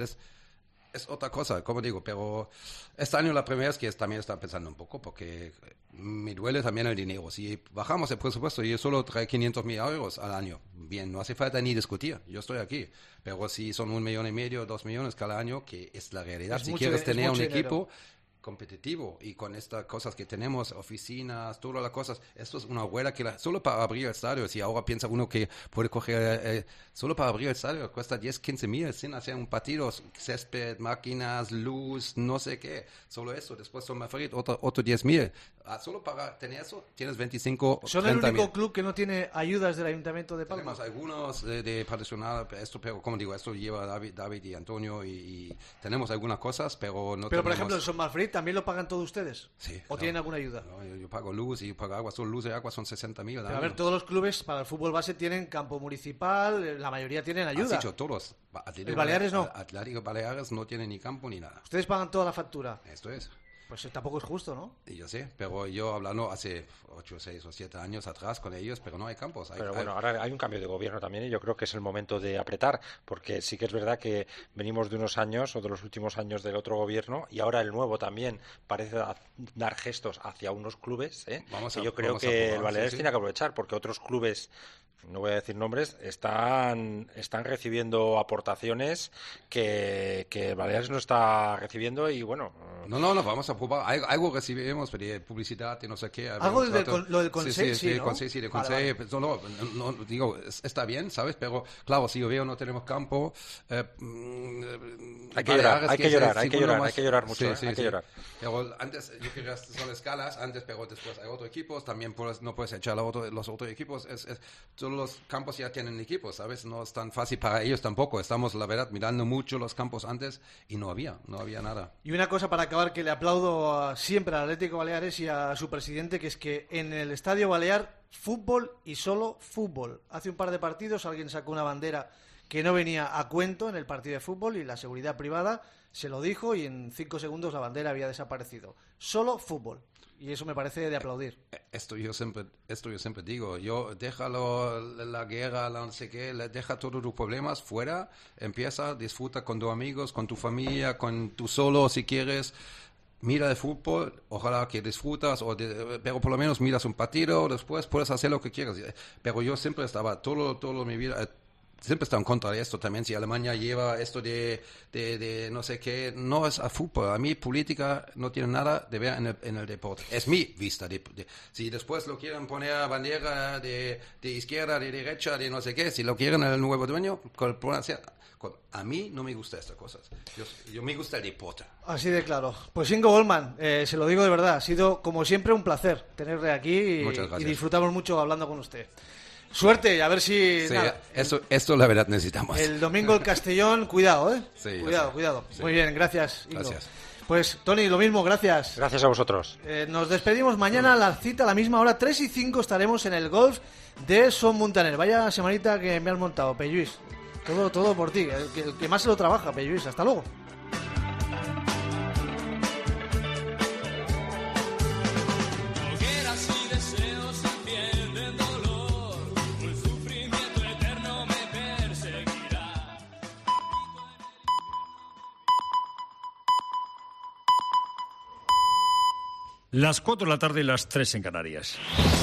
Es otra cosa, como digo, pero este año la primera vez que también estaba pensando un poco, porque me duele también el dinero. Si bajamos el presupuesto y yo solo trae 500.000 euros al año, bien, no hace falta ni discutir, yo estoy aquí. Pero si son 1,5 millones, 2 millones cada año, que es la realidad. Si quieres tener un equipo competitivo y con estas cosas que tenemos, oficinas, todas las cosas, esto es una abuela que solo para abrir el estadio, si ahora piensa uno que puede coger, solo para abrir el estadio cuesta 10, 15 mil sin hacer un partido, césped, máquinas, luz, no sé qué, solo eso, después son más otro 10 mil, solo para tener eso tienes 25, ¿Son 30 el único mil. Club que no tiene ayudas del Ayuntamiento de Palma? Tenemos algunos de patrocinado, pero como digo, esto lleva David y Antonio y tenemos algunas cosas, pero no Pero por tenemos... ejemplo, el Son Malfrit ¿también lo pagan todos ustedes? Sí. ¿O tienen alguna ayuda? No, yo pago luz y yo pago agua, solo luz y agua son 60.000 al año. A ver, todos los clubes para el fútbol base tienen campo municipal, la mayoría tienen ayuda. Has dicho todos. ¿El Baleares no? Atlético Baleares no tiene ni campo ni nada. ¿Ustedes pagan toda la factura? Esto es. Pues tampoco es justo, ¿no? Y yo sé, pero yo hablando hace 8, 6 o 7 años atrás con ellos, pero no hay campos. Pero bueno, ahora hay un cambio de gobierno también y yo creo que es el momento de apretar, porque sí que es verdad que venimos de unos años o de los últimos años del otro gobierno y ahora el nuevo también parece dar gestos hacia unos clubes, y yo creo que el Baleares tiene que aprovechar, porque otros clubes, no voy a decir nombres, están recibiendo aportaciones que Baleares no está recibiendo y bueno, No, vamos a probar. Algo recibimos de publicidad y no sé qué. Algo lo del Consejo, sí, ¿no? Sí, del Consejo. Vale. No, digo, está bien, ¿sabes? Pero claro, si yo veo no tenemos campo... hay que llorar mucho, hay que llorar. Pero antes, yo creo que son escalas, pero después hay otros equipos, también no puedes echar los otros equipos. Todos los campos ya tienen equipos, ¿sabes? No es tan fácil para ellos tampoco. Estamos, la verdad, mirando mucho los campos antes y no había nada. Y una cosa para acabar que le aplaudo siempre al Atlético Baleares y a su presidente, que es que en el Estadio Balear, fútbol y solo fútbol. Hace un par de partidos alguien sacó una bandera que no venía a cuento en el partido de fútbol y la seguridad privada se lo dijo y en 5 segundos la bandera había desaparecido. Solo fútbol. Y eso me parece de aplaudir. Esto yo siempre digo. Déjalo la guerra, no sé qué, deja todos tus problemas fuera, empieza, disfruta con tus amigos, con tu familia, con tú solo si quieres. Mira de fútbol, ojalá que disfrutas, pero por lo menos miras un partido, después puedes hacer lo que quieras. Pero yo siempre estaba, todo mi vida... Siempre está en contra de esto también. Si Alemania lleva esto de no sé qué, no es a fútbol. A mí política no tiene nada de ver en el deporte. Es mi vista. Si después lo quieren poner a bandera de izquierda, de derecha, de no sé qué, si lo quieren el nuevo dueño, a mí no me gusta estas cosas. Yo me gusta el deporte. Así de claro. Pues Ingo Bollmann, se lo digo de verdad, ha sido como siempre un placer tenerle aquí y disfrutamos mucho hablando con usted. Suerte, a ver si... Sí, nada, esto la verdad necesitamos. El domingo el Castellón, cuidado, ¿eh? Sí, cuidado. Sí. Muy bien, gracias, Ingo. Gracias. Pues, Tony, lo mismo, gracias. Gracias a vosotros. Nos despedimos mañana a la cita, a la misma hora, 3:05 estaremos en el golf de Son Muntaner. Vaya semanita que me has montado, Pelluís. Todo por ti, el que más se lo trabaja, Pelluís. Hasta luego. Las 4 de la tarde y las 3 en Canarias.